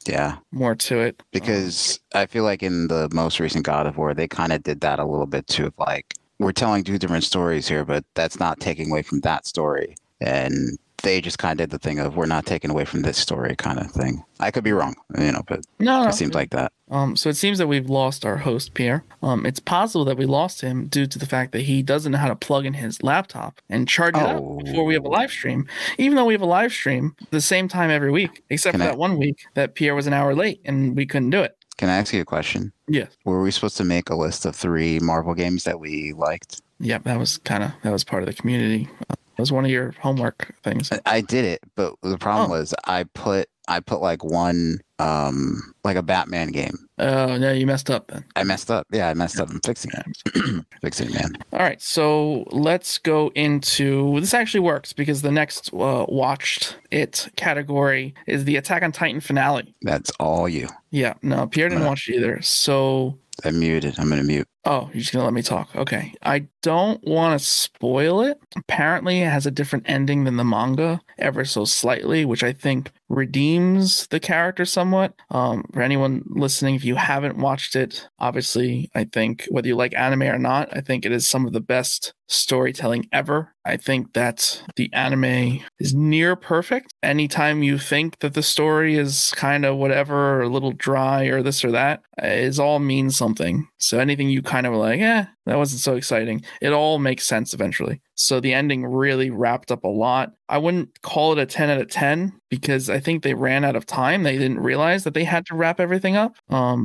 more to it? Because I feel like in the most recent God of War, they kind of did that a little bit too. Like, we're telling two different stories here, but that's not taking away from that story. And they just kind of did the thing of, we're not taking away from this story kind of thing. I could be wrong, but no, it seems like that. So it seems that we've lost our host, Pierre. It's possible that we lost him due to the fact that he doesn't know how to plug in his laptop and charge it up before we have a live stream. Even though we have a live stream the same time every week, except for that 1 week that Pierre was an hour late and we couldn't do it. Can I ask you a question? Yes. Were we supposed to make a list of 3 Marvel games that we liked? Yeah, that was part of the community. That was one of your homework things. I did it, but the problem was I put like one like a Batman game. Oh no, you messed up then. I messed up. Yeah, I messed up. I'm fixing it. Fixing it, man. All right, so let's go into this. Actually works because the next watched it category is the Attack on Titan finale. That's all you. Yeah, no, Pierre didn't watch it either. So I'm muted. I'm gonna mute. Oh, you're just going to let me talk. Okay. I don't want to spoil it. Apparently, it has a different ending than the manga, ever so slightly, which I think redeems the character somewhat. For anyone listening, if you haven't watched it, obviously, I think whether you like anime or not, I think it is some of the best storytelling ever. I think that the anime is near perfect. Anytime you think that the story is kind of whatever, or a little dry or this or that, it all means something. So anything you kind of were like, that wasn't so exciting, it all makes sense eventually. So the ending really wrapped up a lot. I wouldn't call it a 10 out of 10 because I think they ran out of time. They didn't realize that they had to wrap everything up.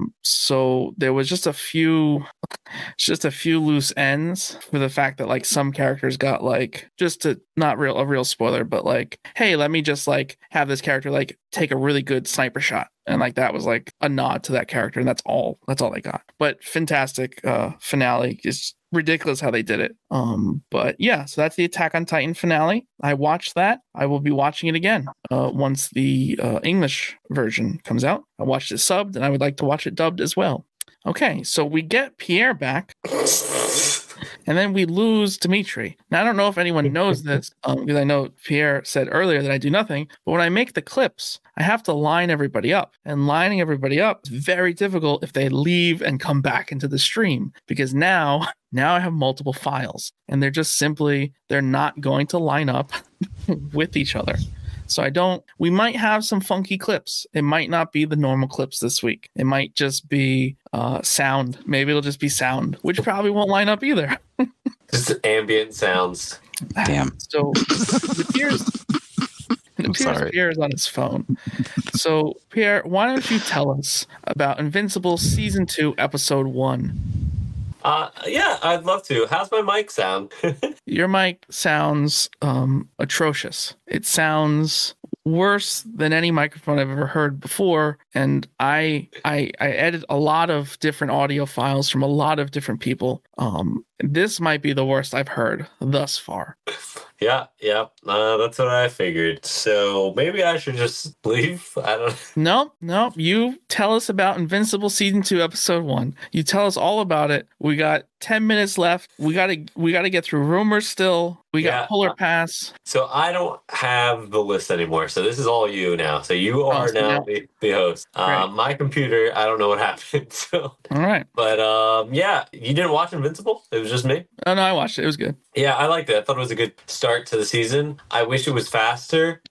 So there was just a few loose ends for the fact that like some characters got like, just to not a real spoiler, but like, hey, let me just like have this character like take a really good sniper shot. And like that was like a nod to that character, and that's all they got. But fantastic finale. Is ridiculous how they did it. But yeah, so that's the Attack on Titan finale. I watched that. I will be watching it again once the English version comes out. I watched it subbed, and I would like to watch it dubbed as well. Okay, so we get Pierre back. And then we lose Dimitri. Now, I don't know if anyone knows this, because I know Pierre said earlier that I do nothing. But when I make the clips, I have to line everybody up. And lining everybody up is very difficult if they leave and come back into the stream. Because now I have multiple files. And they're not going to line up with each other. So we might have some funky clips. It might not be the normal clips this week. It might just be sound. Maybe it'll just be sound, which probably won't line up either. Just ambient sounds. Damn. So sorry. Pierre's on his phone. So, Pierre, why don't you tell us about Invincible Season 2, Episode 1? Yeah, I'd love to. How's my mic sound? Your mic sounds atrocious. It sounds worse than any microphone I've ever heard before. And I edit a lot of different audio files from a lot of different people. This might be the worst I've heard thus far. Yeah, that's what I figured. So maybe I should just leave. I don't. No. You tell us about Invincible Season 2, Episode 1. You tell us all about it. We got 10 minutes left. We gotta get through rumors still. We got Polar Pass. So I don't have the list anymore. So this is all you now. So you are now the host. My computer, I don't know what happened. So all right. But yeah, you didn't watch Invincible? It was just me? Oh no, I watched it. It was good. Yeah, I liked it. I thought it was a good start to the season. I wish it was faster.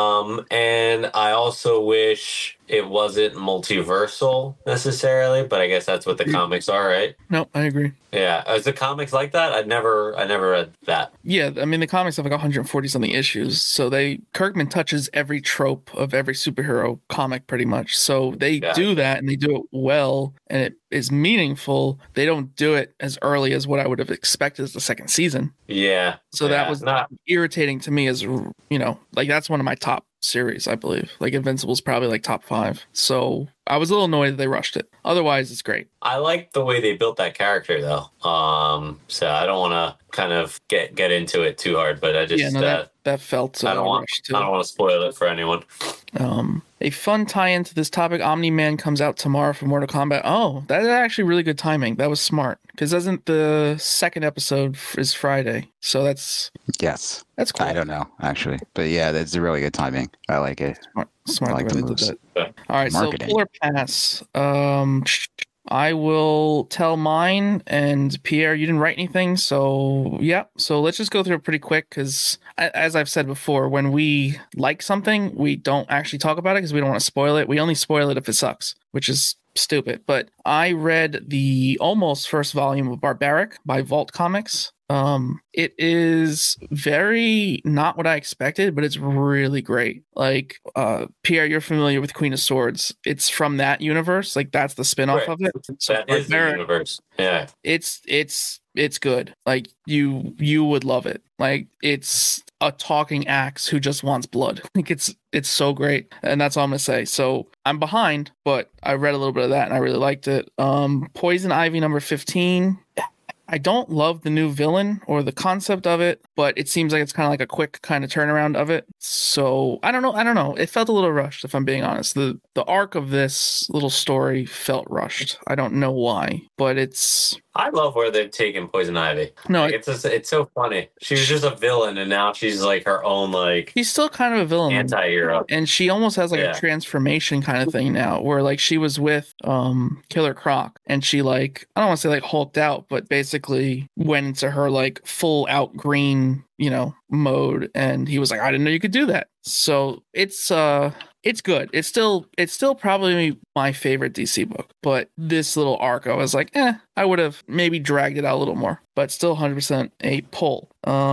And I also wish it wasn't multiversal necessarily, but I guess that's what the comics are, right? No, I agree. Yeah. Is the comics like that? I never read that. Yeah, I mean the comics have like 140 something issues. So Kirkman touches every trope of every superhero comic pretty much. So they do that and they do it well and it is meaningful. They don't do it as early as what I would have expected as the second season. Yeah. So that was not irritating to me as, like that's one of my top series, I believe. Like Invincible's probably like top 5. So I was a little annoyed that they rushed it. Otherwise, it's great. I like the way they built that character though. So I don't want to kind of get into it too hard, but I just that felt I don't want to spoil it for anyone. A fun tie-in to this topic: Omni-Man comes out tomorrow for Mortal Kombat. Oh, that's actually really good timing. That was smart because doesn't the second episode is Friday? So that's cool. I don't know actually, but yeah, that's a really good timing. I like it. Smart. I like the moves. All right, Marketing. So Polar Pass. I will tell mine, and Pierre, you didn't write anything, so yeah. So let's just go through it pretty quick, because as I've said before, when we like something, we don't actually talk about it because we don't want to spoil it. We only spoil it if it sucks, which is stupid. But I read the almost first volume of Barbaric by Vault Comics. It is very not what I expected, but it's really great. Like, Pierre, you're familiar with Queen of Swords. It's from that universe. Like, that's the spin-off of it. So that is the universe. Yeah. It's good. Like, you would love it. Like, it's a talking axe who just wants blood. Like, it's so great. And that's all I'm gonna say. So I'm behind, but I read a little bit of that and I really liked it. Poison Ivy number 15. I don't love the new villain or the concept of it, but it seems like it's kind of like a quick kind of turnaround of it. So I don't know. It felt a little rushed, if I'm being honest. The arc of this little story felt rushed. I don't know why, but I love where they've taken Poison Ivy. No, like, it's so funny. She was just a villain, and now she's like her own she's still kind of a villain, anti-hero, and she almost has like a transformation kind of thing now, where like she was with Killer Croc, and she I don't want to say like hulked out, but basically went into her like full out green mode, and he was like, I didn't know you could do that. So it's good. It's still probably my favorite DC book, but this little arc, I was like, I would have maybe dragged it out a little more, but still 100% a pull.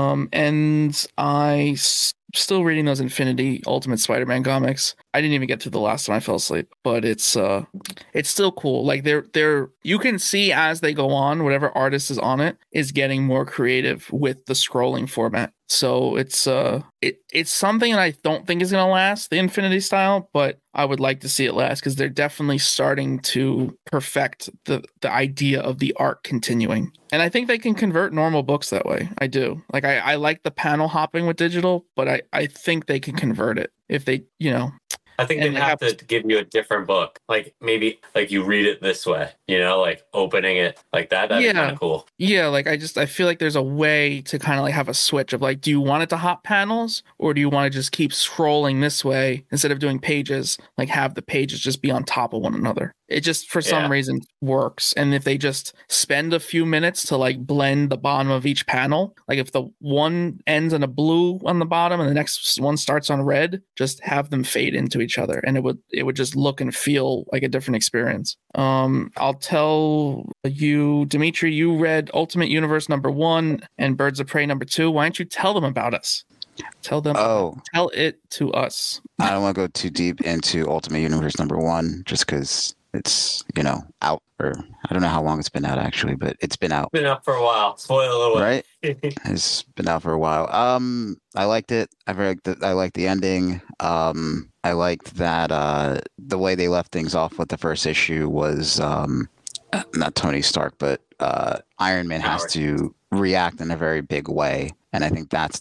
And I still reading those Infinity Ultimate Spider-Man comics. I didn't even get to the last one. I fell asleep, but it's still cool. Like they're you can see as they go on, whatever artist is on it is getting more creative with the scrolling format. So it's something that I don't think is going to last, the Infinity style, but I would like to see it last because they're definitely starting to perfect the idea of the arc continuing. And I think they can convert normal books that way. I do. Like I like the panel hopping with digital, but I think they can convert it if they, I think they have to give you a different book. Like maybe like you read it this way, like opening it like that. That'd be kind of cool. Yeah, like I feel like there's a way to kind of like have a switch of like, do you want it to hop panels or do you want to just keep scrolling this way instead of doing pages, like have the pages just be on top of one another? It just for some reason works. And if they just spend a few minutes to like blend the bottom of each panel, like if the one ends in a blue on the bottom and the next one starts on red, just have them fade into each other and it would just look and feel like a different experience. I'll tell you, Dimitri, you read Ultimate Universe number 1 and Birds of Prey number 2. Why don't you tell them about us? Tell them. Oh, Tell it to us. I don't want to go too deep into Ultimate Universe #1 just because it's, out, or I don't know how long it's been out actually, but it's been out. Been up for a while. Spoiler away. Right? It's been out for a while. I liked it. I liked the ending. I liked that the way they left things off with the first issue was not Tony Stark, but Iron Man has to react in a very big way, and I think that's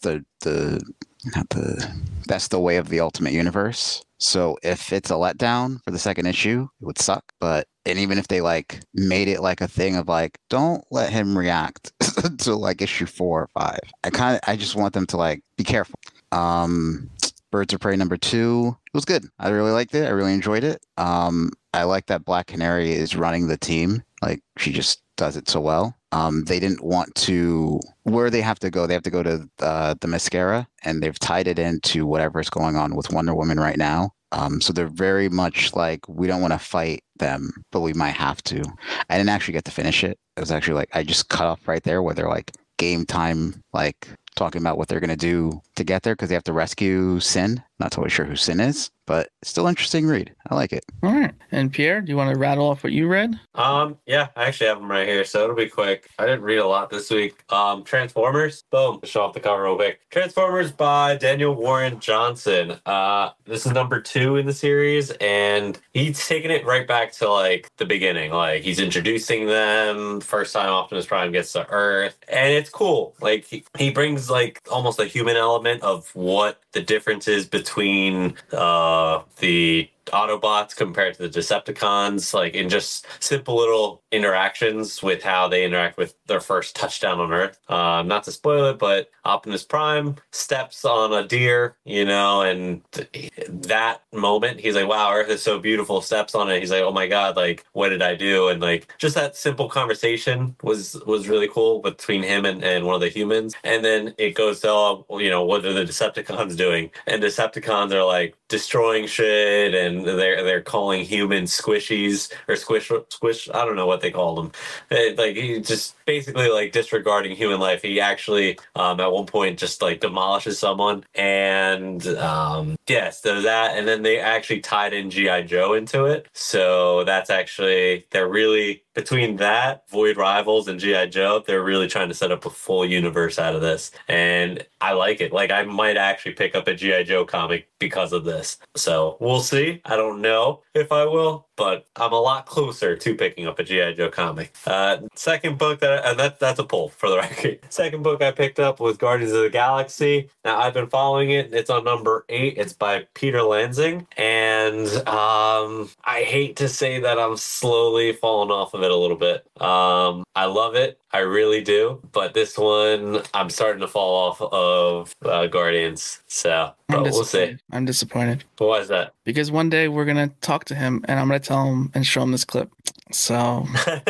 that's the way of the Ultimate Universe. So if it's a letdown for the second issue, it would suck. And even if they made it like a thing of don't let him react to issue 4 or 5. I just want them to be careful. Birds of Prey #2, it was good. I really liked it. I really enjoyed it. I like that Black Canary is running the team. She just does it so well. They didn't want to, where they have to go to the Mascara, and they've tied it into whatever's going on with Wonder Woman right now. So they're very much we don't want to fight them, but we might have to. I didn't actually get to finish it. It was actually I just cut off right there where they're game time, talking about what they're going to do to get there because they have to rescue Sin. Not totally sure who Sin is, but still interesting read. I like it. All right. And Pierre, do you want to rattle off what you read? Yeah, I actually have them right here, so it'll be quick. I didn't read a lot this week. Transformers. Boom. Show off the cover real quick. Transformers by Daniel Warren Johnson. This is #2 in the series, and he's taking it right back to the beginning. He's introducing them. First time Optimus Prime gets to Earth, and it's cool. He brings almost a human element of what the difference is between the Autobots compared to the Decepticons, in just simple little interactions with how they interact with their first touchdown on Earth. Not to spoil it, but Optimus Prime steps on a deer, and that moment, he's like, wow, Earth is so beautiful, steps on it. He's like, oh my God, what did I do? And just that simple conversation was really cool between him and one of the humans. And then it goes to, what are the Decepticons doing? And Decepticons are destroying shit, and they're calling humans squishies or squish. I don't know what they call them. He just basically disregarding human life. He actually at one point just demolishes someone, and yes, so that, and then they actually tied in G.I. Joe into it. So that's actually, they're really, between that, Void Rivals, and G.I. Joe, they're really trying to set up a full universe out of this. And I like it. I might actually pick up a G.I. Joe comic because of this. So we'll see. I don't know if I will, but I'm a lot closer to picking up a G.I. Joe comic. Second book that's a pull for the record. Second book I picked up was Guardians of the Galaxy. Now I've been following it. It's on #8. It's by Peter Lansing. And I hate to say that I'm slowly falling off of it a little bit. I love it. I really do. But this one, I'm starting to fall off of Guardians. So, but we'll see. I'm disappointed. Why is that? Because one day we're going to talk to him and I'm going to tell him and show him this clip. So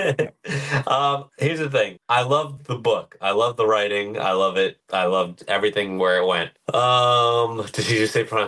here's the thing. I love the book. I love the writing. I love it. I loved everything where it went. Did you just say Prime?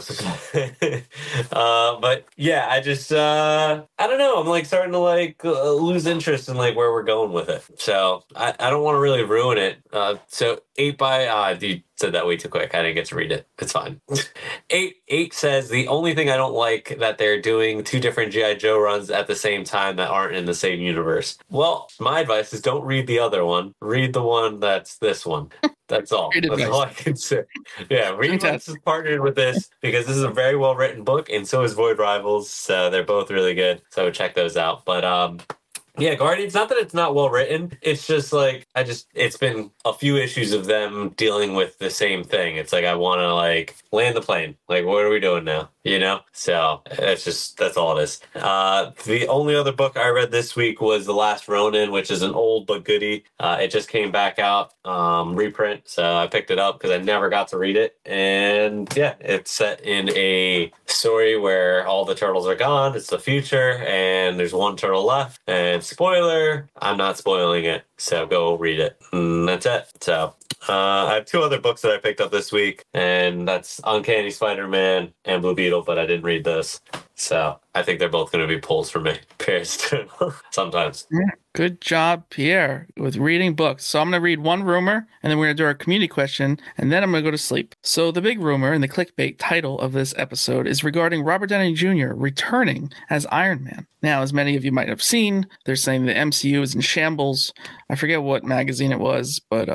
But yeah, I just I don't know. I'm starting to lose interest in where we're going with it. So I don't want to really ruin it. So 8 by you said that way too quick. I didn't get to read it. It's fine. 8 says the only thing I don't like that they're doing 2 different G.I. Joe runs at the same time that aren't in the same universe. Well, my advice is don't read the other one. Read the one that's this one. That's all. That's all I can say. Yeah, Reedmonds is partnered with this because this is a very well written book, and so is Void Rivals. So they're both really good. So check those out. But yeah, Guardians, not that it's not well written. It's just it's been a few issues of them dealing with the same thing. It's I want to land the plane. What are we doing now? So that's all it is. The only other book I read this week was The Last Ronin, which is an old but goodie. It just came back out, reprint. So I picked it up because I never got to read it. And yeah, it's set in a story where all the turtles are gone. It's the future and there's one turtle left. And spoiler, I'm not spoiling it. So go read it. And that's it. So I have 2 other books that I picked up this week, and that's Uncanny Spider-Man and Blue Beetle, but I didn't read those. So I think they're both going to be pulls for me. Pairs too. Sometimes. Yeah. Good job, Pierre, with reading books. So I'm going to read one rumor, and then we're going to do our community question, and then I'm going to go to sleep. So the big rumor and the clickbait title of this episode is regarding Robert Downey Jr. returning as Iron Man. Now, as many of you might have seen, they're saying the MCU is in shambles. I forget what magazine it was, but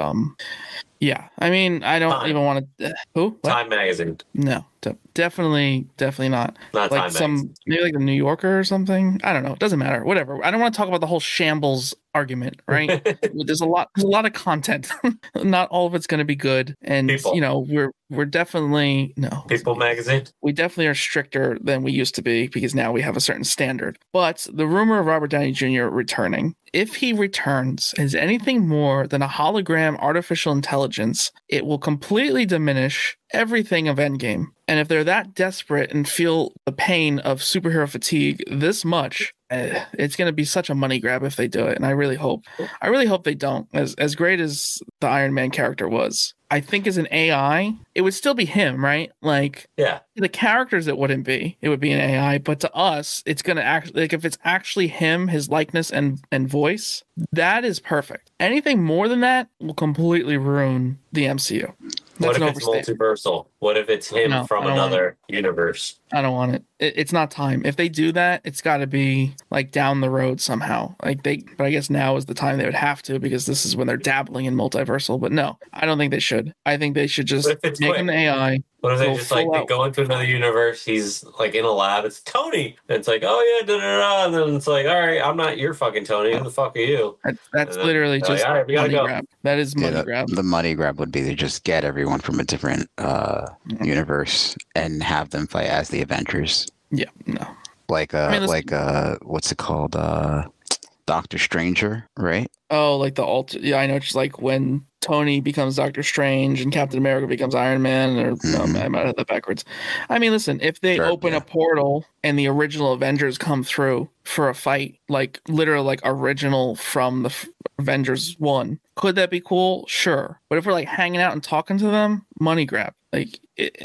yeah. I mean, I don't even want to. Who? What? Time Magazine. No, definitely not. Not like Time some Magazine. maybe like the New Yorker or something. I don't know. It doesn't matter. Whatever. I don't want to talk about the whole shambles argument, right? There's a lot of content. Not all of it's going to be good, and People. you know we're definitely no. People Magazine. We definitely are stricter than we used to be because now we have a certain standard. But the rumor of Robert Downey Jr. returning, if he returns as anything more than a hologram artificial intelligence, it will completely diminish everything of Endgame. And if they're that desperate and feel the pain of superhero fatigue this much, it's going to be such a money grab if they do it. And I really hope they don't. As great as the Iron Man character was, I think as an AI, it would still be him, right? Like, Yeah. the characters, it wouldn't be. It would be an AI. But to us, it's going to actually, like, if it's actually him, his likeness and voice, that is perfect. Anything more than that will completely ruin the MCU. What if it's multiversal? What if it's him from another universe? I don't want it. It's not time. If they do that, it's got to be like down the road somehow. But I guess now is the time they would have to, because this is when they're dabbling in multiversal. But no, I don't think they should. I think they should just make him the AI. What if they just like they go into another universe? He's like in a lab. It's Tony. And it's like, oh yeah, da da da. And then it's like, all right, I'm not your fucking Tony. Who the fuck are you? That's literally just all right, we gotta money go. grab. That is money grab. The money grab would be to just get everyone from a different universe and have them fight as the Avengers. Yeah, no. Like what's it called? Doctor Stranger, right? Oh, like the yeah, I know. It's like when Tony becomes Doctor Strange and Captain America becomes Iron Man, or no, I might have that backwards. I mean, listen, if they open a portal and the original Avengers come through for a fight, like literally like original from the Avengers 1, could that be cool? Sure. But if we're like hanging out and talking to them, money grab. Like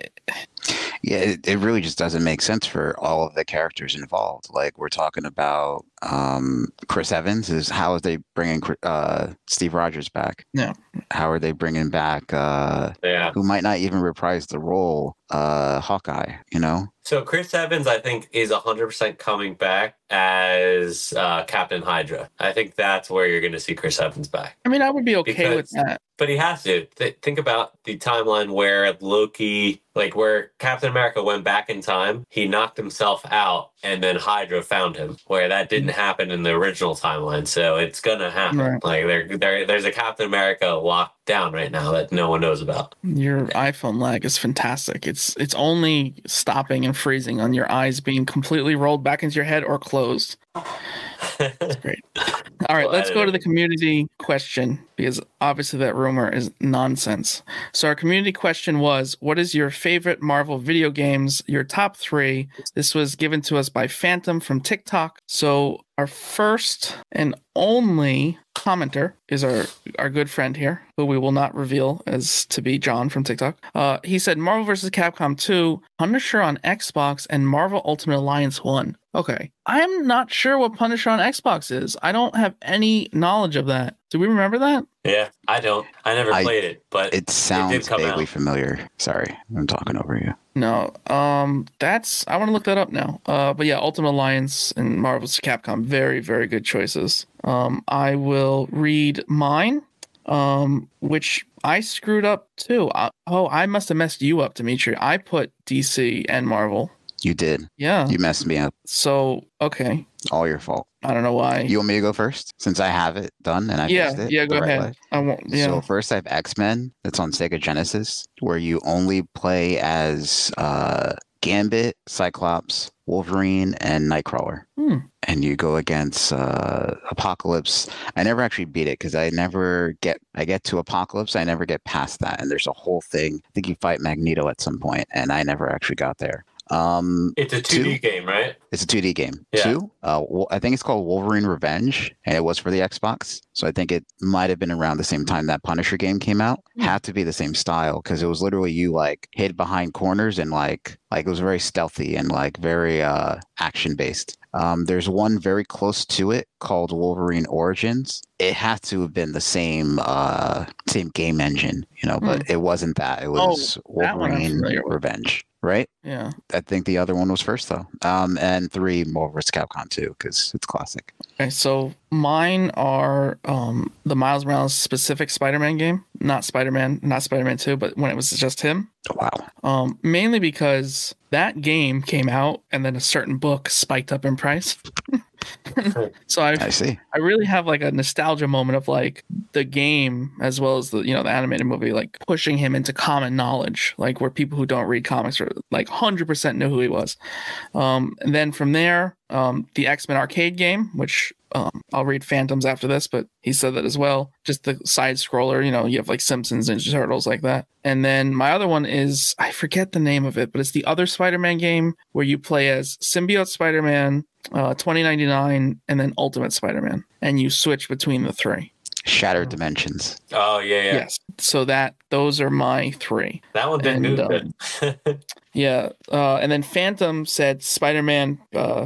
yeah, it really just doesn't make sense for all of the characters involved. Like we're talking about Chris Evans. How are they bringing Steve Rogers back? Yeah. How are they bringing back who might not even reprise the role, Hawkeye, you know? So Chris Evans, I think, is 100% coming back as Captain Hydra. I think that's where you're going to see Chris Evans back. I mean, I would be okay with that. But he has to. Think about the timeline where Loki, like where Captain America went back in time, he knocked himself out and then Hydra found him, where that didn't happen in the original timeline. So it's going to happen. Right. Like there's a Captain America locked down right now that no one knows about. Your iPhone lag is fantastic. It's only stopping and freezing on your eyes being completely rolled back into your head or closed. That's great. All right, let's go to the community question, because obviously that rumor is nonsense. So our community question was, what is your favorite Marvel video games, your top 3? This was given to us by Phantom from TikTok. So our first and only commenter is our good friend here, who we will not reveal as to be John from TikTok. He said Marvel vs. Capcom 2, Punisher on Xbox, and Marvel Ultimate Alliance 1. Okay. I'm not sure what Punisher on Xbox is. I don't have any knowledge of that. Do we remember that? Yeah, I don't. I never played it, but it sounds vaguely familiar. Sorry, I'm talking over you. No, I want to look that up now. But yeah, Ultimate Alliance and Marvel vs. Capcom, very, very good choices. I will read mine, which I screwed up too. I must have messed you up, Dimitri. I put DC and Marvel. You did. Yeah. You messed me up. So, okay. All your fault. I don't know why. You want me to go first, since I have it done and I fixed it? Yeah, go ahead. I won't. Yeah. So first I have X-Men. That's on Sega Genesis, where you only play as Gambit, Cyclops, Wolverine, and Nightcrawler. And you go against Apocalypse. I never actually beat it because I get to Apocalypse. I never get past that. And there's a whole thing. I think you fight Magneto at some point, and I never actually got there. It's a 2D Two? game, right? It's a 2D game. Yeah. Two, I think it's called Wolverine Revenge, and it was for the Xbox. So I think it might have been around the same time that Punisher game came out. Had to be the same style because it was literally you like hid behind corners and like it was very stealthy and like very action based. There's one very close to it called Wolverine Origins. It had to have been the same game engine, but it wasn't that. It was that one I'm Wolverine familiar with. Revenge, right? Yeah. I think the other one was first though. And 3 Marvel vs. Capcom 2 because it's classic. Okay, so mine are the Miles Morales specific Spider-Man game, not Spider-Man 2, but when it was just him. Wow. Mainly because that game came out and then a certain book spiked up in price. So I see. I really have like a nostalgia moment of like the game as well as the the animated movie, like pushing him into common knowledge, like where people who don't read comics are like 100% knew who he was. And then from there, the X-Men arcade game, which I'll read Phantoms after this, but he said that as well. Just the side scroller, you have like Simpsons, Ninja Turtles, like that. And then my other one is, I forget the name of it, but it's the other Spider-Man game where you play as Symbiote Spider-Man, 2099, and then Ultimate Spider-Man, and you switch between the 3. Shattered Dimensions. Oh, yeah. Yes. So those are my 3. That one didn't do good. Yeah. And then Phantom said Spider-Man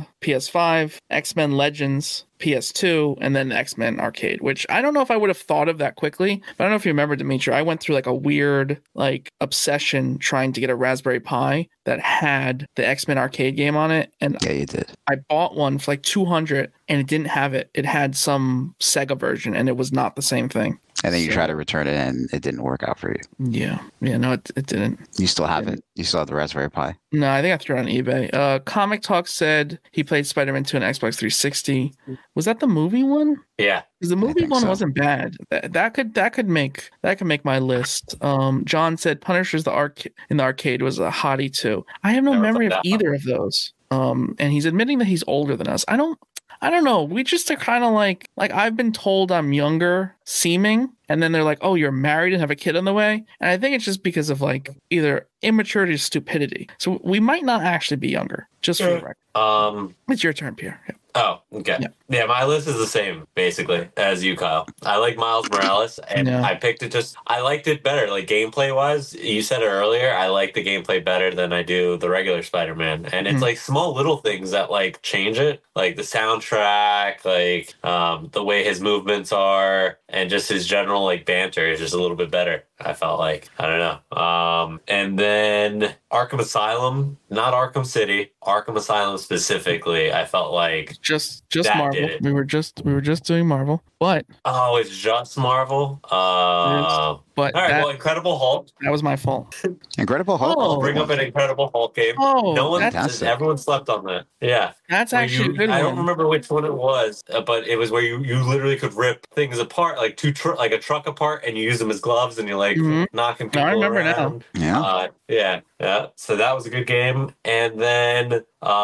PS5, X-Men Legends PS2, and then the X-Men Arcade, which I don't know if I would have thought of that quickly. But I don't know if you remember, Dimitri, I went through like a weird like obsession trying to get a Raspberry Pi that had the X-Men Arcade game on it. And Yeah, you did. I bought one for like $200 and it didn't have it. It had some Sega version and it was not the same thing. And then you try to return it and it didn't work out for you. Yeah. No, it didn't. You still have it. You still have the Raspberry Pi. No, I think I threw it on eBay. Comic Talk said he played Spider-Man 2 on Xbox 360. Was that the movie one? Yeah. Because the movie think one so. wasn't bad. That could make my list. John said Punisher's in the arcade was a hottie too. I have no Never memory of thought that either of those. And he's admitting that he's older than us. I don't know. We just are kind of like I've been told I'm younger seeming, and then they're like, "Oh, you're married and have a kid on the way." And I think it's just because of like either immaturity or stupidity. So we might not actually be younger. Just for the record. It's your turn, Pierre. Yeah. Oh, okay. Yeah, my list is the same, basically, as you, Kyle. I like Miles Morales, and I picked it I liked it better, like, gameplay-wise. You said it earlier, I like the gameplay better than I do the regular Spider-Man. And it's, like, small little things that, like, change it. Like, the soundtrack, like, the way his movements are, and just his general, like, banter is just a little bit better, I felt like. I don't know. And then Arkham Asylum, not Arkham City, Arkham Asylum specifically, I felt like Just that Marvel. did it. We were just doing Marvel. But Oh, it's just Marvel? but All right, well, Incredible Hulk. that was my fault. Incredible Hulk. Oh. I'll bring up an Incredible Hulk game. Oh, No one, that's- everyone slept on that. Yeah. That's Where actually a good I one. don't remember which one it was, but it was where you literally could rip things apart, like like a truck apart, and you use them as gloves, and you're like knocking people I remember now. around. Yeah. Yeah. So that was a good game. And then,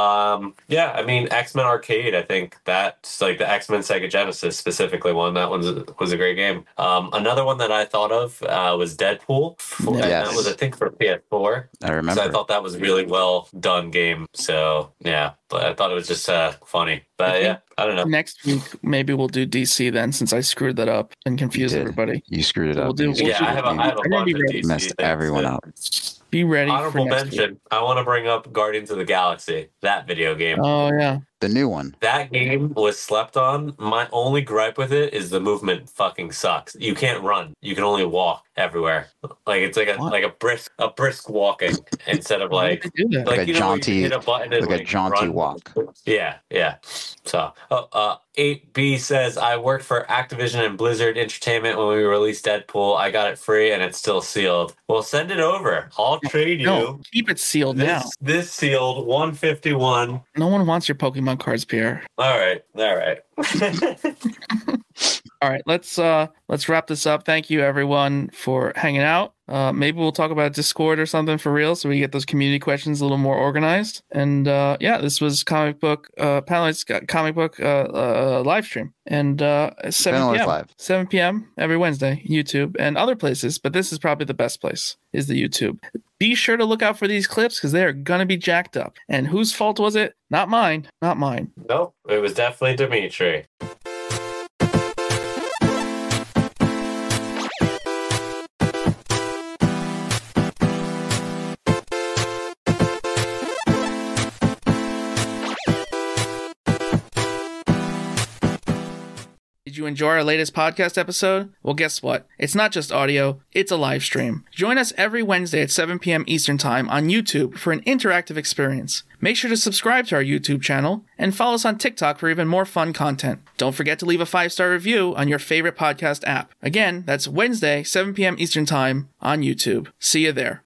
I mean, X-Men Arcade, I think that's like the X-Men Sega Genesis specifically one. That one was a great game. Another one that I thought of was Deadpool. And Yes. that was, I think, for PS4. I remember. So I thought that was a really well done game. So, yeah, but I thought it was just funny. But yeah, I don't know. Next week, maybe we'll do DC then, since I screwed that up and confused did. everybody. You screwed it We'll up. do- You we'll Yeah, screwed I have a it. bunch gonna be of ready. DC Messed things everyone that- up. Be ready Honorable for next week. mention, I want to bring up Guardians of the Galaxy, that video game. Oh yeah. The new one. That game was slept on. My only gripe with it is the movement fucking sucks. You can't run. You can only walk everywhere. Like it's like What? a brisk walking instead of Why like did they do that? Like a where you jaunty- hit a button and like a jaunty run. walk. Yeah. So 8B says I worked for Activision and Blizzard Entertainment when we released Deadpool. I got it free and it's still sealed. Well, send it over. I'll trade you. No, keep it sealed now. This sealed 151. No one wants your Pokemon cards, Pierre. All right. All All right, let's wrap this up. Thank you everyone for hanging out. Maybe we'll talk about Discord or something for real, so we get those community questions a little more organized. And yeah, this was comic book panelists comic book live stream, and 7 p.m. Live. 7 p.m. every Wednesday, YouTube and other places, but this is probably the best place, is the YouTube. Be sure to look out for these clips because they are gonna be jacked up. And whose fault was it? Not mine. Not mine. Nope, it was definitely Dimitri. Did you enjoy our latest podcast episode? Well, guess what? It's not just audio, it's a live stream. Join us every Wednesday at 7 p.m. Eastern Time on YouTube for an interactive experience. Make sure to subscribe to our YouTube channel and follow us on TikTok for even more fun content. Don't forget to leave a 5-star review on your favorite podcast app. Again, that's Wednesday, 7 p.m. Eastern Time on YouTube. See you there.